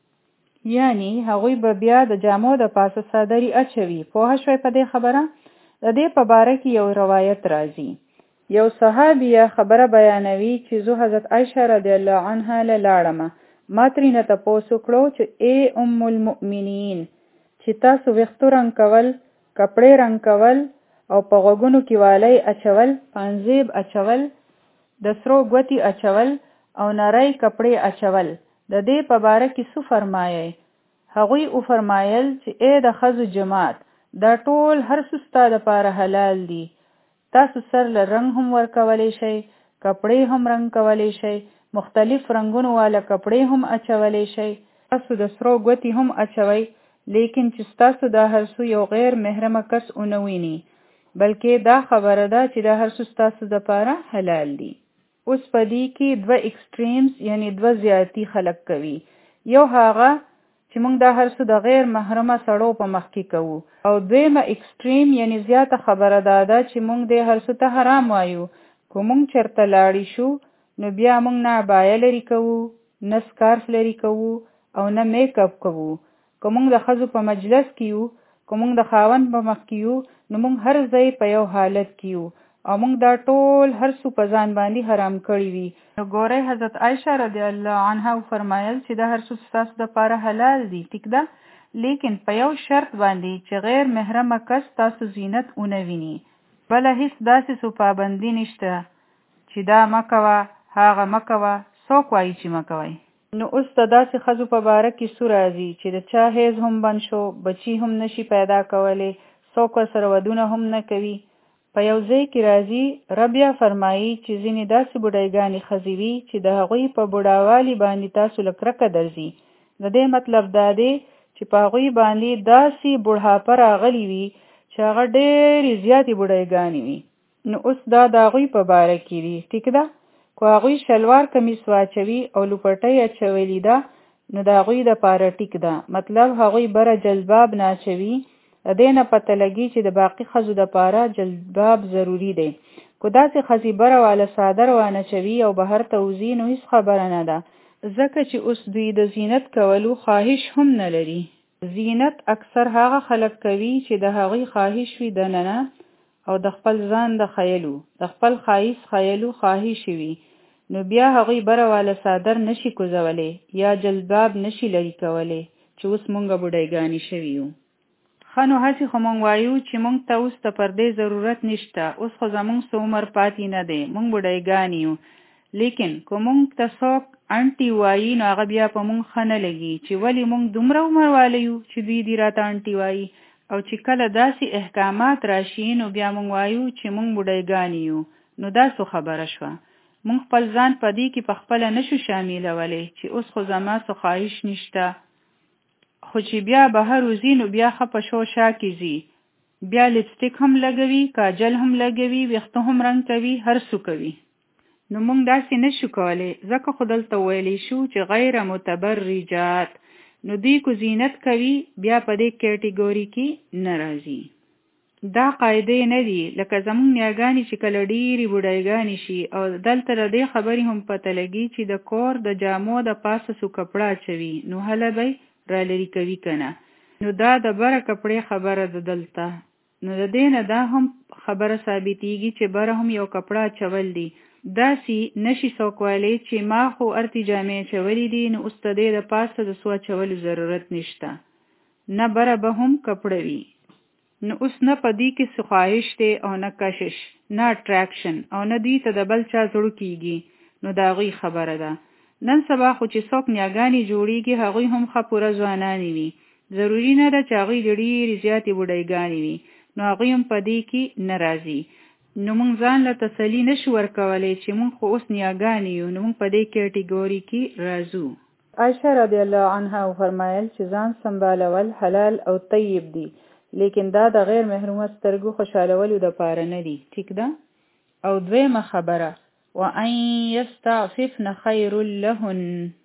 [SPEAKER 1] یعنی هغوی به بیا د جامو د پاسه څادرې اچوي. پوه شوئ په دې خبره؟ د دې په باره کې یو روایت راځي. یو صحابیه خبره بیانوي چې زه حضرت عایشه رضی الله عنها له لاړمه، ما ترېنه تپوس وکړو چې ای ام المؤمنین، چې تاسو ویښتو رنګ کول، کپړې رنګ کول او په غوږونو کې والی اچول، پانزیب اچول، د سرو ګوتې اچول او نری کپړې اچول، د دې په باره کې څه فرمایئ؟ هغوی وفرمایل چې ای د ښځو جماعت، دا ټول هر څه ستا دپاره حلال دي، تاسو سر له رنګ هم ورکولی شئ، کپړې هم رنګ کولی شئ، مختلف رنګونو والا کپړې هم اچولی شئ، تاسو د سرو ګوتې هم اچوئ، لیکن چې ستاسو دا هر څه یو غیر محرمه کس ونه ویني، بلکې دا خبره ده چې دا هر څه ستاسو دپاره حلال دي. اوس په دې کې دوه ایکسټریمز یعنی دوه زیاتی خلق کوي. یو هغه چې موږ دا هر څه د غیر محرمه سړو په مخ کې کوو، او دویمه ایکسټریم یعنی زیاته خبره دا ده چې موږ دې هر څه ته حرام وایو. که موږ چېرته لاړې شو نو بیا موږ نه عبایه لرې کوو، نه سکارف لرې کوو او نه میک اپ کوو. که موږ د ښځو په مجلس کې یو، که موږ د خاوند په مخ کې یو، نو موږ هر ځای په یو حالت کې یو، او موږ دا ټول هر څه په ځان باندې حرام کړي وي. نو ګورئ حضرت عایشه رضی الله عنها فرمایل چې دا هر څه ستاسو دپاره حلال دي، ټیک ده؟ لیکن په یو شرط باندې چې غیر محرمه کس تاسو زینت ونه ویني. بله هیڅ داسې څه پابندي نشته چې دا مه کوه هغه مه کوه، څوک وایي چې مه کوئ. نو اوس د داسې ښځو په باره کې څه راځي چې د چا حیض هم بند شو، بچي هم نشي پیدا کولی، څوک ورسره ودونه هم نه کوي. په یو ځای کې راځي ربیا فرمایي چې ځینې داسې بوډایګانې ښځې وي چې د هغوی په بوډاوالي باندې تاسو له کرکه درځي. د دې مطلب دا دی چې په هغوی باندې داسې بوډهاپه راغلي وي چې هغه ډېرې زیاتې بوډایګانې وي. نو اوس دا د هغوی په باره کې دي، ټیک ده. که هغوی شلوار کمیس واچوي او لوپټۍ اچولې ده نو د هغوی دپاره ټیک ده، مطلب هغوی بره جلباب نه اچوي. د دې نه پته لګي چې د باقي ښځو دپاره جلباب ضروري دی. که داسې ښځې بره واله څادر وانچوي او بهر ته وځي نو هیڅ خبره نه ده، ځکه چې اوس دوی د زینت کولو خواهش هم نه لري. زینت اکثر هغه خلک کوي چې د هغوی خواهش وي دننه او د خپل ځان د خیلو د خپل ښایست خیلو خواهش وي، نو بیا هغوی بره واله څادر نشي کوزولی یا جلباب نشي لري کولی چې اوس مونږه بوډایګانې شوي یو. ښه نو هسې خو مونږ وایو چې مونږ ته اوس د پردې ضرورت نشته، اوس خو زمونږ څه عمر پاتې نه دی، مونږ بوډایګانې یو. لیکن که مونږ ته څوک انټي وایي نو هغه بیا په مونږ ښه نه لګي چې ولې مونږ دومره عمر والی یو چې دوی دې راته انټي وایي. او چې کله داسې احکامات راشي نو بیا مونږ وایو چې مونږ بوډایګانې یو. نو دا څه خبره شوه؟ مونږ خپل ځان په دې کې په خپله نشو شاملولی چې اوس خو زما څه خواهش نشته، خو چې بیا بهر وځي نو بیا ښه په شو شا کې ځي، بیا لپسټیک هم لګوي، کاجل هم لګوي، ویښته هم رنګ کوي، هر څه کوي. نو مونږ داسې نشو کولی، ځکه خو دلته ویلی شو چې غیر متبرجات، نو دوی کو زینت کوي بیا په دې کیټګوري کې نه راځي. دا قاعدې نه دي لکه زمونږ نیاګانې چې کله ډېرې بوډایګانې شي او دلته د دې خبرې هم پته لګي چې د کور د جامو د پاسه څو کپړه اچوي نو هله به را لرې کوي که نه. نو دا د بره کپړې خبره ده دلته. نو د دې نه دا هم خبره ثابتېږي چې بره هم یو کپړه اچول دي. داسې نشي څوک ویلی چې ما خو ارتې جامې اچولې دي نو اوس د دې د پاسه د څو اچولو ضرورت نشته، نه بره به هم کپړه وي. نو اوس نه په دې کې څه خواهش دی او نه کشش، نه اټراکشن او نه دوی ته د بل چا زړه کېږي، نو د هغوی خبره ده. نن سبا خو چې څوک نیاګانې جوړېږي هغوی هم ښه پوره ځوانانې وي، ضروري نه ده چې هغوی د ډېرې زیاتې بوډایګانې وي، نو هغوی هم په دې کې نه راځي. نو مونږ ځان له تسلي نشو ورکولی چې مونږ خو اوس نیاګانې یو، نو مونږ په دې کیټګوري کې راځو. عایشه رضی الله عنها وفرمایل چې ځان سنبالول حلال او طیب دي، لیکن دا د غیر محرومه سترګو خوشحالولو دپاره نه دي، ټیک ده. او دویمه خبره وان یستعففن خیر لهن،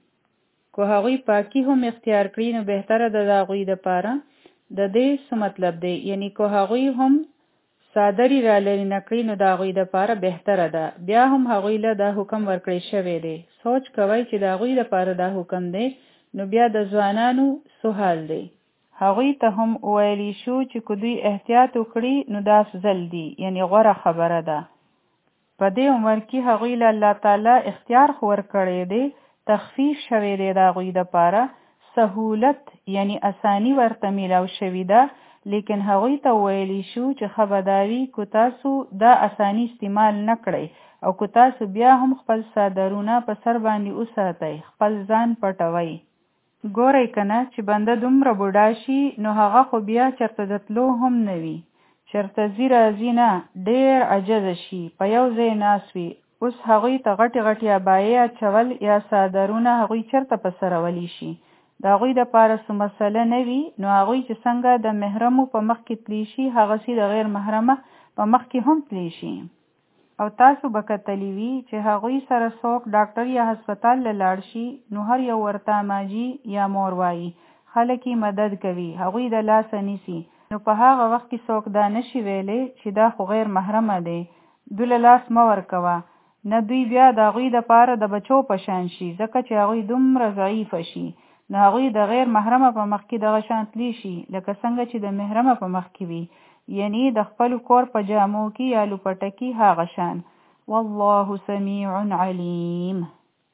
[SPEAKER 1] که هغوی پاکي هم اختیار کړي نو بهتره ده د هغوی دپاره. د دې څه مطلب دی؟ یعنی که هغوی هم صادري را لرې نه کړي نو د هغوی دپاره بهتره ده. بیا هم هغوی له دا حکم ورکړی شوی دی. سوچ کوئ چې د هغوی دپاره دا حکم دی نو بیا د ځوانانو څه حال دی؟ هغوی ته هم ویلی شو چې که دوی احتیاط وکړي نو دا افضل دي، یعنی غوره خبره ده. په دې عمر کې هغوی له الله تعالی اختیار خو ورکړی دی، تخفیف شوی دی د هغوی دپاره، سهولت یعنی اسانی ورته میلاو شوې ده. لیکن هغوی ته ویلی شو چې ښه به دا وي که تاسو دا اسانی استعمال نه کړئ او که تاسو بیا هم خپل څادرونه په سر باندې وساتئ، خپل ځان پټوئ. ګورئ که نه چې بنده دومره بوډا شي نو هغه خو بیا چېرته د تلو هم نه وي، چېرته ځي راځي نه، ډېر عجزه شي، په یو ځای ناست وي. اوس هغوی ته غټې غټې ابایې اچول یا څادرونه هغوی چېرته په سر ولی شي؟ د هغوی دپاره څه مسله نه وي. نو هغوی چې څنګه د محرمو په مخ کې تلی شي هغسې د غیر محرمه په مخ کې هم تلی شي. او تاسو به کتلی وي چې هغوی سره څوک ډاکټر یا هسپتال له لاړ شي نو هر یو ورته ماجي یا مور وایي، خلک یې مدد کوي، هغوی د لاسه نیسي. نو په هغه وخت کې څوک دا نشي ویلی چې دا خو غیر محرمه دی، دوی له لاس مه ورکوه. نه دوی بیا د هغوی دپاره د بچو په شان شي، ځکه چې هغوی دومره ضعیفه شي. نو هغوی د غیر محرمه په مخ کې دغه شان تلی شي لکه څنګه چې د محرمه په مخ کې وي، یعنی د خپل کور په جامو کې یا لوپټه کې هغه شان. والله سمیع علیم.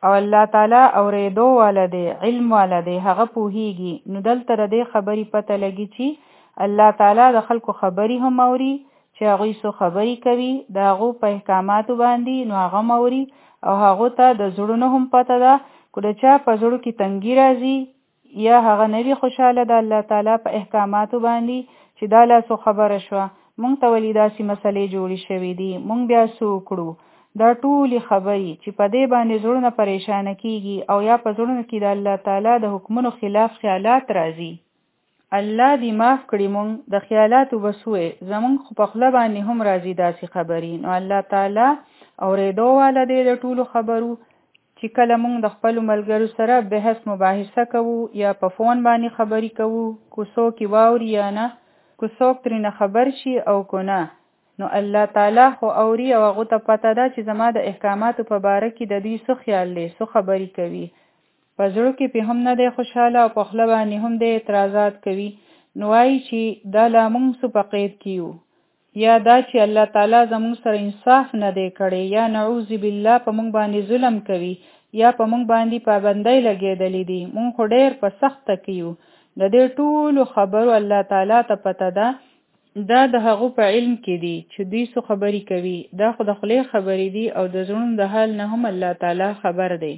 [SPEAKER 1] او الله تعالی اورېدو والا دی، علم والا دی، هغه پوهیږي. نو دلته د دې خبرې پته لګي چې الله تعالی د خلکو خبرې هم اوري، چې هغوی څو خبرې کوي د هغو په احکاماتو باندې، نو هغه هم اوري او هغو ته د زړونو هم پته ده. که د چا په زړو کې تنګي راځي یا هغه نه وي خوشحاله د الله تعالی په احکاماتو باندې چې دا لا څو خبره شوه، مونږ ته ولې داسې مسلې جوړې شوې دي، مونږ بیا څه وکړو. دا ټولې خبرې چې په دې باندې زړونه پریشانه کیږي او یا په زړونو کې د الله تعالی د حکمونو خلاف خیالات راځي، الله دې معاف کړي مونږ د خیالاتو بسوې زمونږ خو په خوله باندې هم راځي داسې خبرې. نو الله تعالی اورېدو والا دی د ټولو خبرو. چې کله مونږ د خپلو ملګرو سره بحث مباحثه کوو یا په فون باندې خبرې کوو، کو څوک یې واوري یا نه، کو څوک ترېنه خبر شي او کو نه، نو الله تعالی خو اوري او هغو ته پته ده چې زما د احکاماتو په باره کې د دوی څه خیال دی، څه خبرې کوي. په زړه کې پې هم نه دی خوشحاله او په خوله باندې هم دی اعتراضات کوي. نو وایي چې دا لا موږ څه په قید کې یو، یا دا چې الله تعالی زموږ سره انصاف نه دی کړی، یا نعوذ بالله په موږ باندې ظلم کوي، یا په موږ باندې پابندۍ لګېدلې دي، موږ خو ډېر په سخته کې یو. د دې ټولو خبرو الله تعالی ته پته ده، دا د هغو په علم کې دي چې دوی څه خبرې کوي. دا خو د خولې خبرې دي او د زړونو د حال نه هم الله تعالی خبر دی.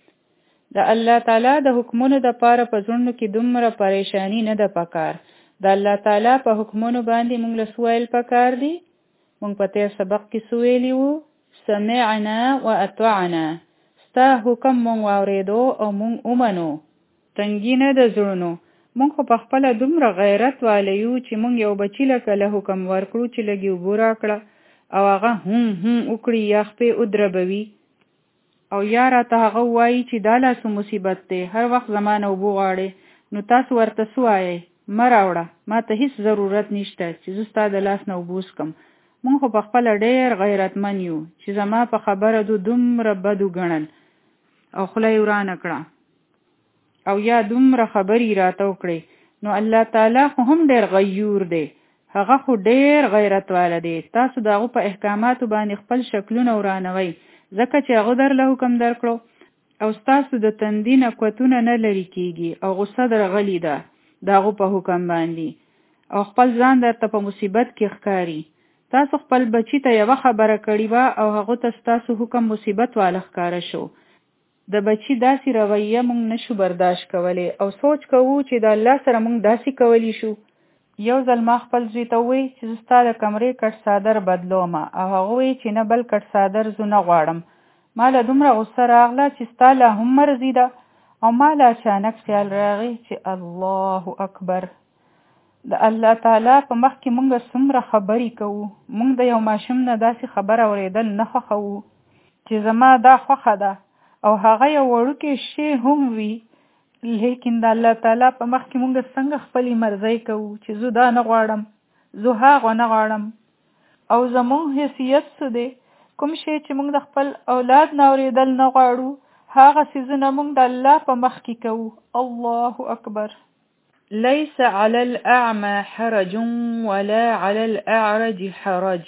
[SPEAKER 1] د الله تعالی د حکمونو د پاره په زړونو کې دومره پریشانی نه ده پکار. د الله تعالی په حکمونو باندې موږ له سویل پکار دي. موږ په تیر سبق کې سویلی وو سمعنا و اطعنا، ستا حکم موږ واورېدو او موږ ومنو. تنګي نه د زړونو. موږ خو په خپله دومره غیرت والی یو چې موږ یو بچي لکه له حکم ورکړو چې لږ یې اوبه راکړه او هغه هم هم وکړي یا خپې ودربوي او یا راته هغه ووایي چې دا لا څه مصیبت دی، هر وخت زما نه اوبه غواړې، نو تاسو ورته څه وایئ؟ مه راوړه، ما ته هېڅ ضرورت نشته چې زه ستا د لاس نه اوبه وڅښم. موږ خو په خپله ډېر غیرتمن یو چې زما په خبره دو دومره بد وګڼل او خوله یې ورانه کړه او یا دومره خبرې راته وکړې. نو الله تعالی خو هم ډېر غیور دی، هغه خو ډېر غیرت والا دی. تاسو د هغو په احکاماتو باندې خپل شکلونه ورانوئ ځکه چې هغه درله حکم درکړو او ستاسو د تندي نه کوتونه نه لرې کېږي او غصه درغلې ده د هغو په حکم باندې او خپل ځان درته په مصیبت کې ښکاري. تاسو خپل بچي ته یوه خبره کړې وه او هغو ته ستاسو حکم مصیبت والا ښکاره شو. د بچی داسې رویه مونږ نشو برداشت کولی او سوچ کوو چې د الله سره مونږ داسې کولی شو. یو ځل ما خپل زوی ته وویل چې زه ستا د کمرې کټ څادر بدلومه او هغه وویل چې نه بل کټ څادر زه نه غواړم. ما له دومره غصه راغله چې ستا لا هم مرضي ده او ما له اچانک خیال راغی چې الله اکبر، د الله تعالی په مخ کې مونږ څومره خبرې کوو. مونږ د یو ماشوم نه داسې خبره اورېدل نه خوښوو چې زما دا خوښه ده او هغه یو وړوکی شی هم وي، لیکن د الله تعالی په مخ کې مونږ څنګه خپلې مرضۍ کوو چې زه دا نه غواړم، زه هغه نه غواړم. او زموږ حیثیت څه دی؟ کوم شی چې مونږ د خپل اولاد نه اورېدل نه غواړو هغه څیزونه مونږ د الله په مخ کې کوو. الله اکبر. لیس علی الاعمى حرج ولا علی الاعرج حرج.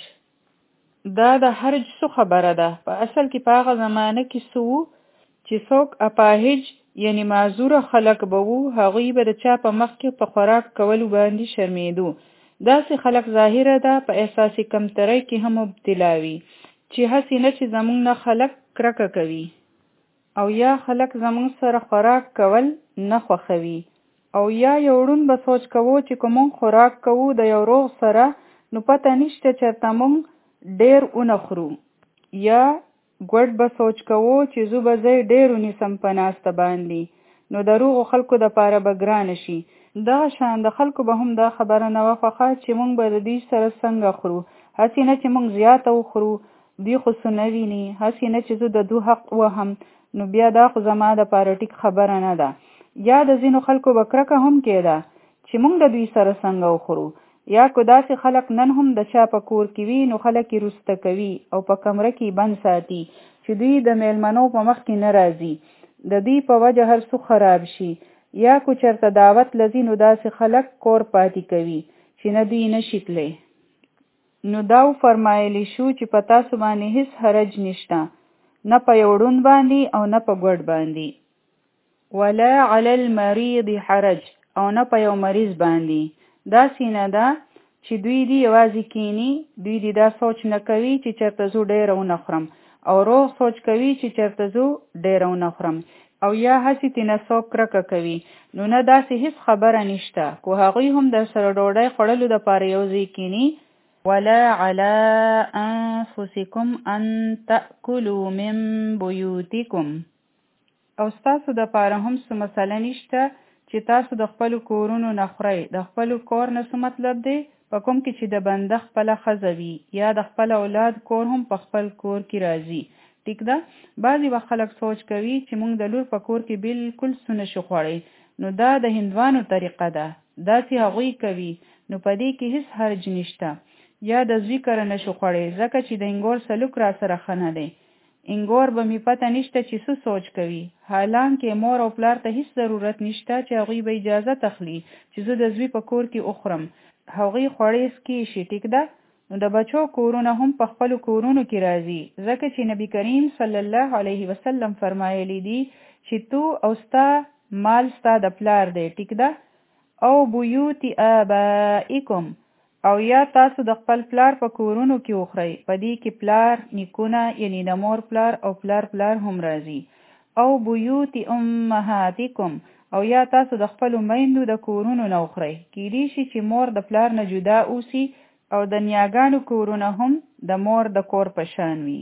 [SPEAKER 1] دا د حرج څه خبره ده؟ په اصل کې په هغه زمانه کې څه وو چې څوک اپاهج یعنی معذوره خلک به وو، هغوی به د چا په مخ کې په خوراک کولو باندې شرمېدو. داسې خلک ظاهره ده په احساسي کمترۍ کې هم مبتلا وي چې هسې نه چې زموږ نه خلک کرکه کوي او یا خلک زموږ سره خوراک کول نه خوښوي او یا یو ړوند به سوچ کوو چې که مونږ خوراک کوو د یو روغ سره نو پته نشته چېرته مونږ ډېر ونه خورو، یا ګوډ به سوچ کوو چې زه به ځای ډېر ونیسم په ناسته باندې، نو د روغو خلکو دپاره به ګرانه شي. دغه شان د خلکو به هم دا خبره نه وه خوښه چې مونږ به د دوی سره څنګه خورو، هسې نه چې مونږ زیاته وخورو، دوی خو څه نه ویني، هسې نه چې زه د دو حق وهم، نو بیا دا خو زما دپاره ټیک خبره نه ده. یا د ځینو خلکو به کرکه هم کېده چې مونږ د دوی سره څنګه وخورو، یا که داسې خلک نن هم د چا په کور کې وي نو خلک یې رسته کوي او په کمره کې بند ساتي چې دوی د میلمنو په مخ کې نه راځي، د دوی په وجه هر څه خراب شي. یا که چېرته دعوت لځي نو داسې خلک کور پاتې کوي چې نه دوی نشي تلی. نو دا وفرمایلی شو چې په تاسو باندې هیڅ حرج نشته. نه په یو ړوند باندې او نه په ګوډ باندې. ولا علی المریض حرج او نه په یو مریض باندې. داسې نه ده چې دوی دی یوازې کینی، دوی دی دا سوچ نه کوي چې چېرته زه ډېره ونه خورم، او روغ سوچ کوي چې چېرته زه ډېره ونه خورم، او یا هسې تېنه څوک کرکه کوي. نو نه داسې هیڅ خبره نشته. کو هغوی هم در سره ډوډۍ خوړلو دپاره یو ځای کینی. ولا علی انفسکم ان تأکلوا من بیوتکم. او ستاسو دپاره هم څه مسله نشته چې تاسو د خپلو کورونو نه خورئ. د خپلو کور نه څه مطلب دی؟ په کوم کې چې د بنده خپله ښځه وي یا د خپل اولاد کور هم په خپل کور کې راځي. ټیک ده؟ بعضې وخت خلک سوچ کوي چې موږ د لور په کور کې بالکل څه نشو خوړی. نو دا د هندوانو طریقه ده. داسې هغوی کوي. نو په دې کې هیڅ حرج نشته. یا د زوی کره نشو خوړی ځکه چې د انګور سلوک را سره ښه نه دی. انګور به می پته نشته چې څه سوچ کوي. حالانکه مور او پلار ته هیڅ ضرورت نشته چې هغوی به اجازه تخلي چې زه د زوی په کور کې اخورم. هغوی خوړی سکي شي. ټیک ده؟ نو د بچو کورونه هم په خپلو کورونو کې راځي، ځکه چې نبی کریم صلی الله علیه وسلم فرمایلی دی چې تو او ستا مال ستا د پلار دی. ټیک ده؟ او بیوت آبائکم، او یا تاسو د خپل پلار په کورونو کې وخورئ. په دې کې پلار، نیکونه یعنی د مور پلار او پلار پلار هم راځي. او بیوت امهاتکم، او یا تاسو د خپلو میندو د کورونو نه وخورئ. کیدای شي چې مور د پلار نه جدا اوسي او د نیاګانو کورونه هم د مور د کور په شان وي.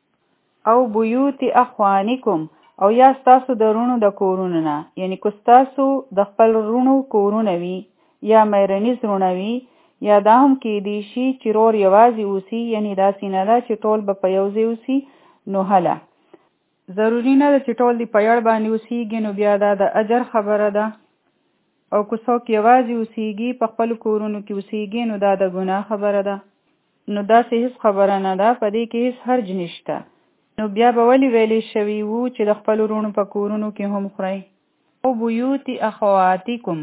[SPEAKER 1] او بیوت اخوانکم، او یا ستاسو د رونو د کورونو نه، یعنی که ستاسو د خپل رونو کورونه وي یا میرنیز رونه وي، یا دا هم کیدای شي چې رور یوازې اوسي، یعنی داسې نه ده چې ټول به په یو ځای اوسي. نو هله ضروري نه ده چې ټول دی په یړ باندې اوسیږي، نو بیا دا د اجر خبره ده. او که څوک یوازې اوسیږي په خپلو کورونو کې اوسیږي، نو دا د ګناه خبره ده. نو داسې هیڅ خبره نه ده، په دې کې هیڅ حرج نشته. نو بیا به ولې ویلې شوي وو چې د خپلو رونو په کورونو کې هم خورئ. او بیوت اخواتکم،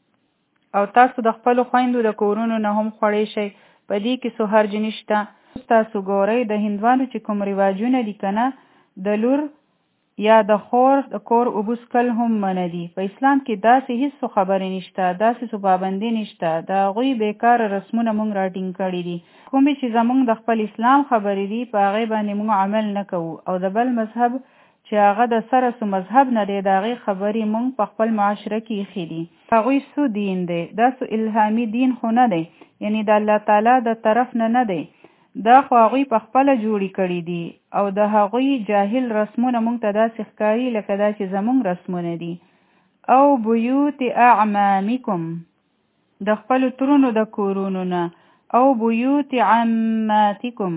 [SPEAKER 1] او تاسو د خپلو خویندو د کورونو نه هم خوړی شئ. په دې کې څه حرج نشته. تاسو ګورئ د هندوانو چې کوم رواجونه دي که نه، د لور یا د خور د کور اوبه څښل هم منع دي. په اسلام کې داسې هیڅ خبرې نشته، داسې څه پابندي نشته. د هغوی بیکاره رسمونه موږ راټینګ کړي دي. کومې چې زموږ د خپل اسلام خبرې دي په هغې باندې موږ عمل نه کوو، او د بل مذهب چې هغه د سره څه مذهب نه دی د هغې خبرې موږ په خپل معاشره کې ایښي دي. هغوی څه دین دی؟ دا څه الهامي دین خو نه دی، یعنی د الله تعالی د طرف نه نه دی. دا خو هغوی په خپله جوړې کړي دي، او د هغوی جاهل رسمونه موږ ته داسې ښکاري لکه دا چې زموږ رسمونه دي. او بیوت اعمامکم، د خپلو ترونو د کورونو نه. او بیوت عماتکم،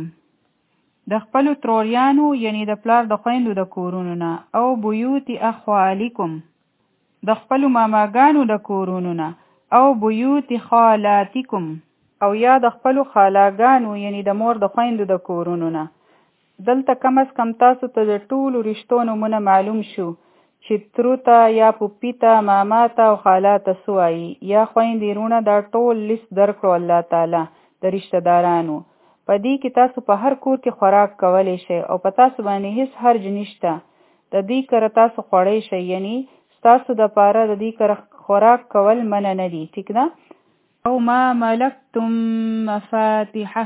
[SPEAKER 1] د خپلو تروریانو یعنی د پلار د خویندو د کورونو نه. او بیوت اخوالکم، د خپلو ماماګانو د کورونو نه. او بیوت خالاتکم، او یا د خپلو خالاګانو یعنی د مور د خویندو د کورونو نه. دلته کم از کم تاسو ته د ټولو رشتو نومونه معلوم شو چې ترو ته یا پوپی ته، ماما ته او خالا ته څه وایي، یا خویندې رونه. دا ټول لیست درکړو الله تعالی د رشته دارانو. په دې کې تاسو په هر کور کې خوراک کولی شئ، او په تاسو باندې هیڅ حرج نشته. د دې کره تاسو خوړی شئ، یعنی ستاسو د پاره د دې کره خوراک کول منع نه دي. ټیک ده؟ او ما ملکتم مفاتحه،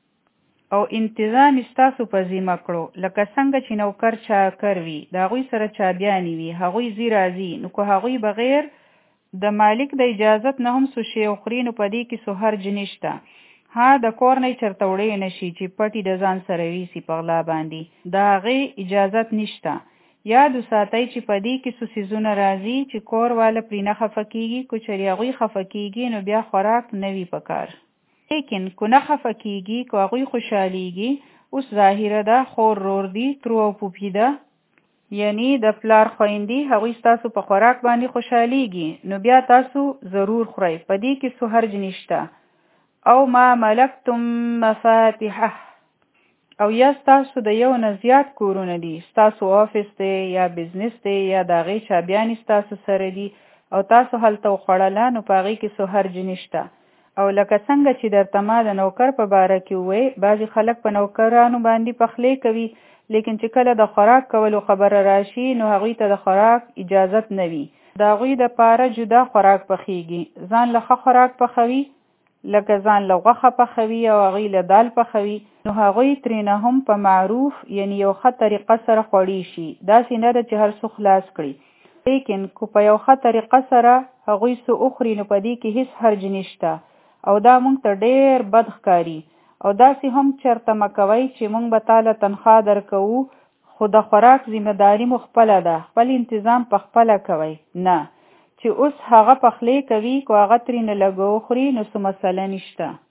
[SPEAKER 1] او انتظام ستاسو په ذمه کړو، لکه څنګه چې نوکر چاکر وي، د هغوی سره چابیانې وي، هغوی ځي راځي. نو که هغوی بغیر د مالک د اجازت نه هم څه شی وخوري، نو په دې کې څه حرج نشته. ها د کور نه چرته وړی نه شي چې پټي د ځان سره ویسي په غلا باندې، د هغې اجازت نشته. یاد وساتئ چې په دې کې څه څیزونه راځي چې کور والا پرې نه خفه کېږي. که چېرې هغوی خفه کېږي نو بیا خوراک نه وي پکار. لیکن که نه خفه کېږي، که هغوی خوشحالیږي، اوس ظاهره ده خور رور دي، ترو او پوپي ده، یعنی د پلار خویندې، هغوی ستاسو په خوراک باندې خوشحالیږي، نو بیا تاسو ضرور خورئ. په دې کې څه حرج نشته. او ما ملکتم مفاتحه، او یا ستاسو د یو نه زیات کورونه دي، ستاسو آفیس دی یا بزنس دی یا د هغې چابیانې ستاسو سره دي، او تاسو هلته وخوړله، نو په هغې کې څه حرج نشته. او لکه څنګه چې درته ما د نوکر په باره کې ووی، بعضې خلک په نوکرانو باندې پخلی کوي، لیکن چې کله د خوراک کولو خبره راشي نو هغوی ته د خوراک اجازت نه وي. د هغوی دپاره جدا خوراک پخیږي. ځان له ښه خوراک پخوي لکه ځان له غوښه پخوي او هغوی له دال پخوي، نو هغوی ترېنه هم په معروف یعنی یو ښه طریقه سره خوړی شي. داسې نه ده چې هر څه خلاص کړي، لیکن کو په یو ښه طریقه سره هغوی څه وخوري نو په دې کې هیڅ حرج نشته، او دا موږ ته ډېر بد ښکاري. او داسې هم چرته مه کوئ چې موږ به تاله تنخواه درکوو خو د خوراک ذمهداري مو خپله ده، خپل انتظام په خپله کوئ. نه چې اوس هغه پخلی کوي، کو هغه ترېنه لږ وخوري نو څه مسله نشته.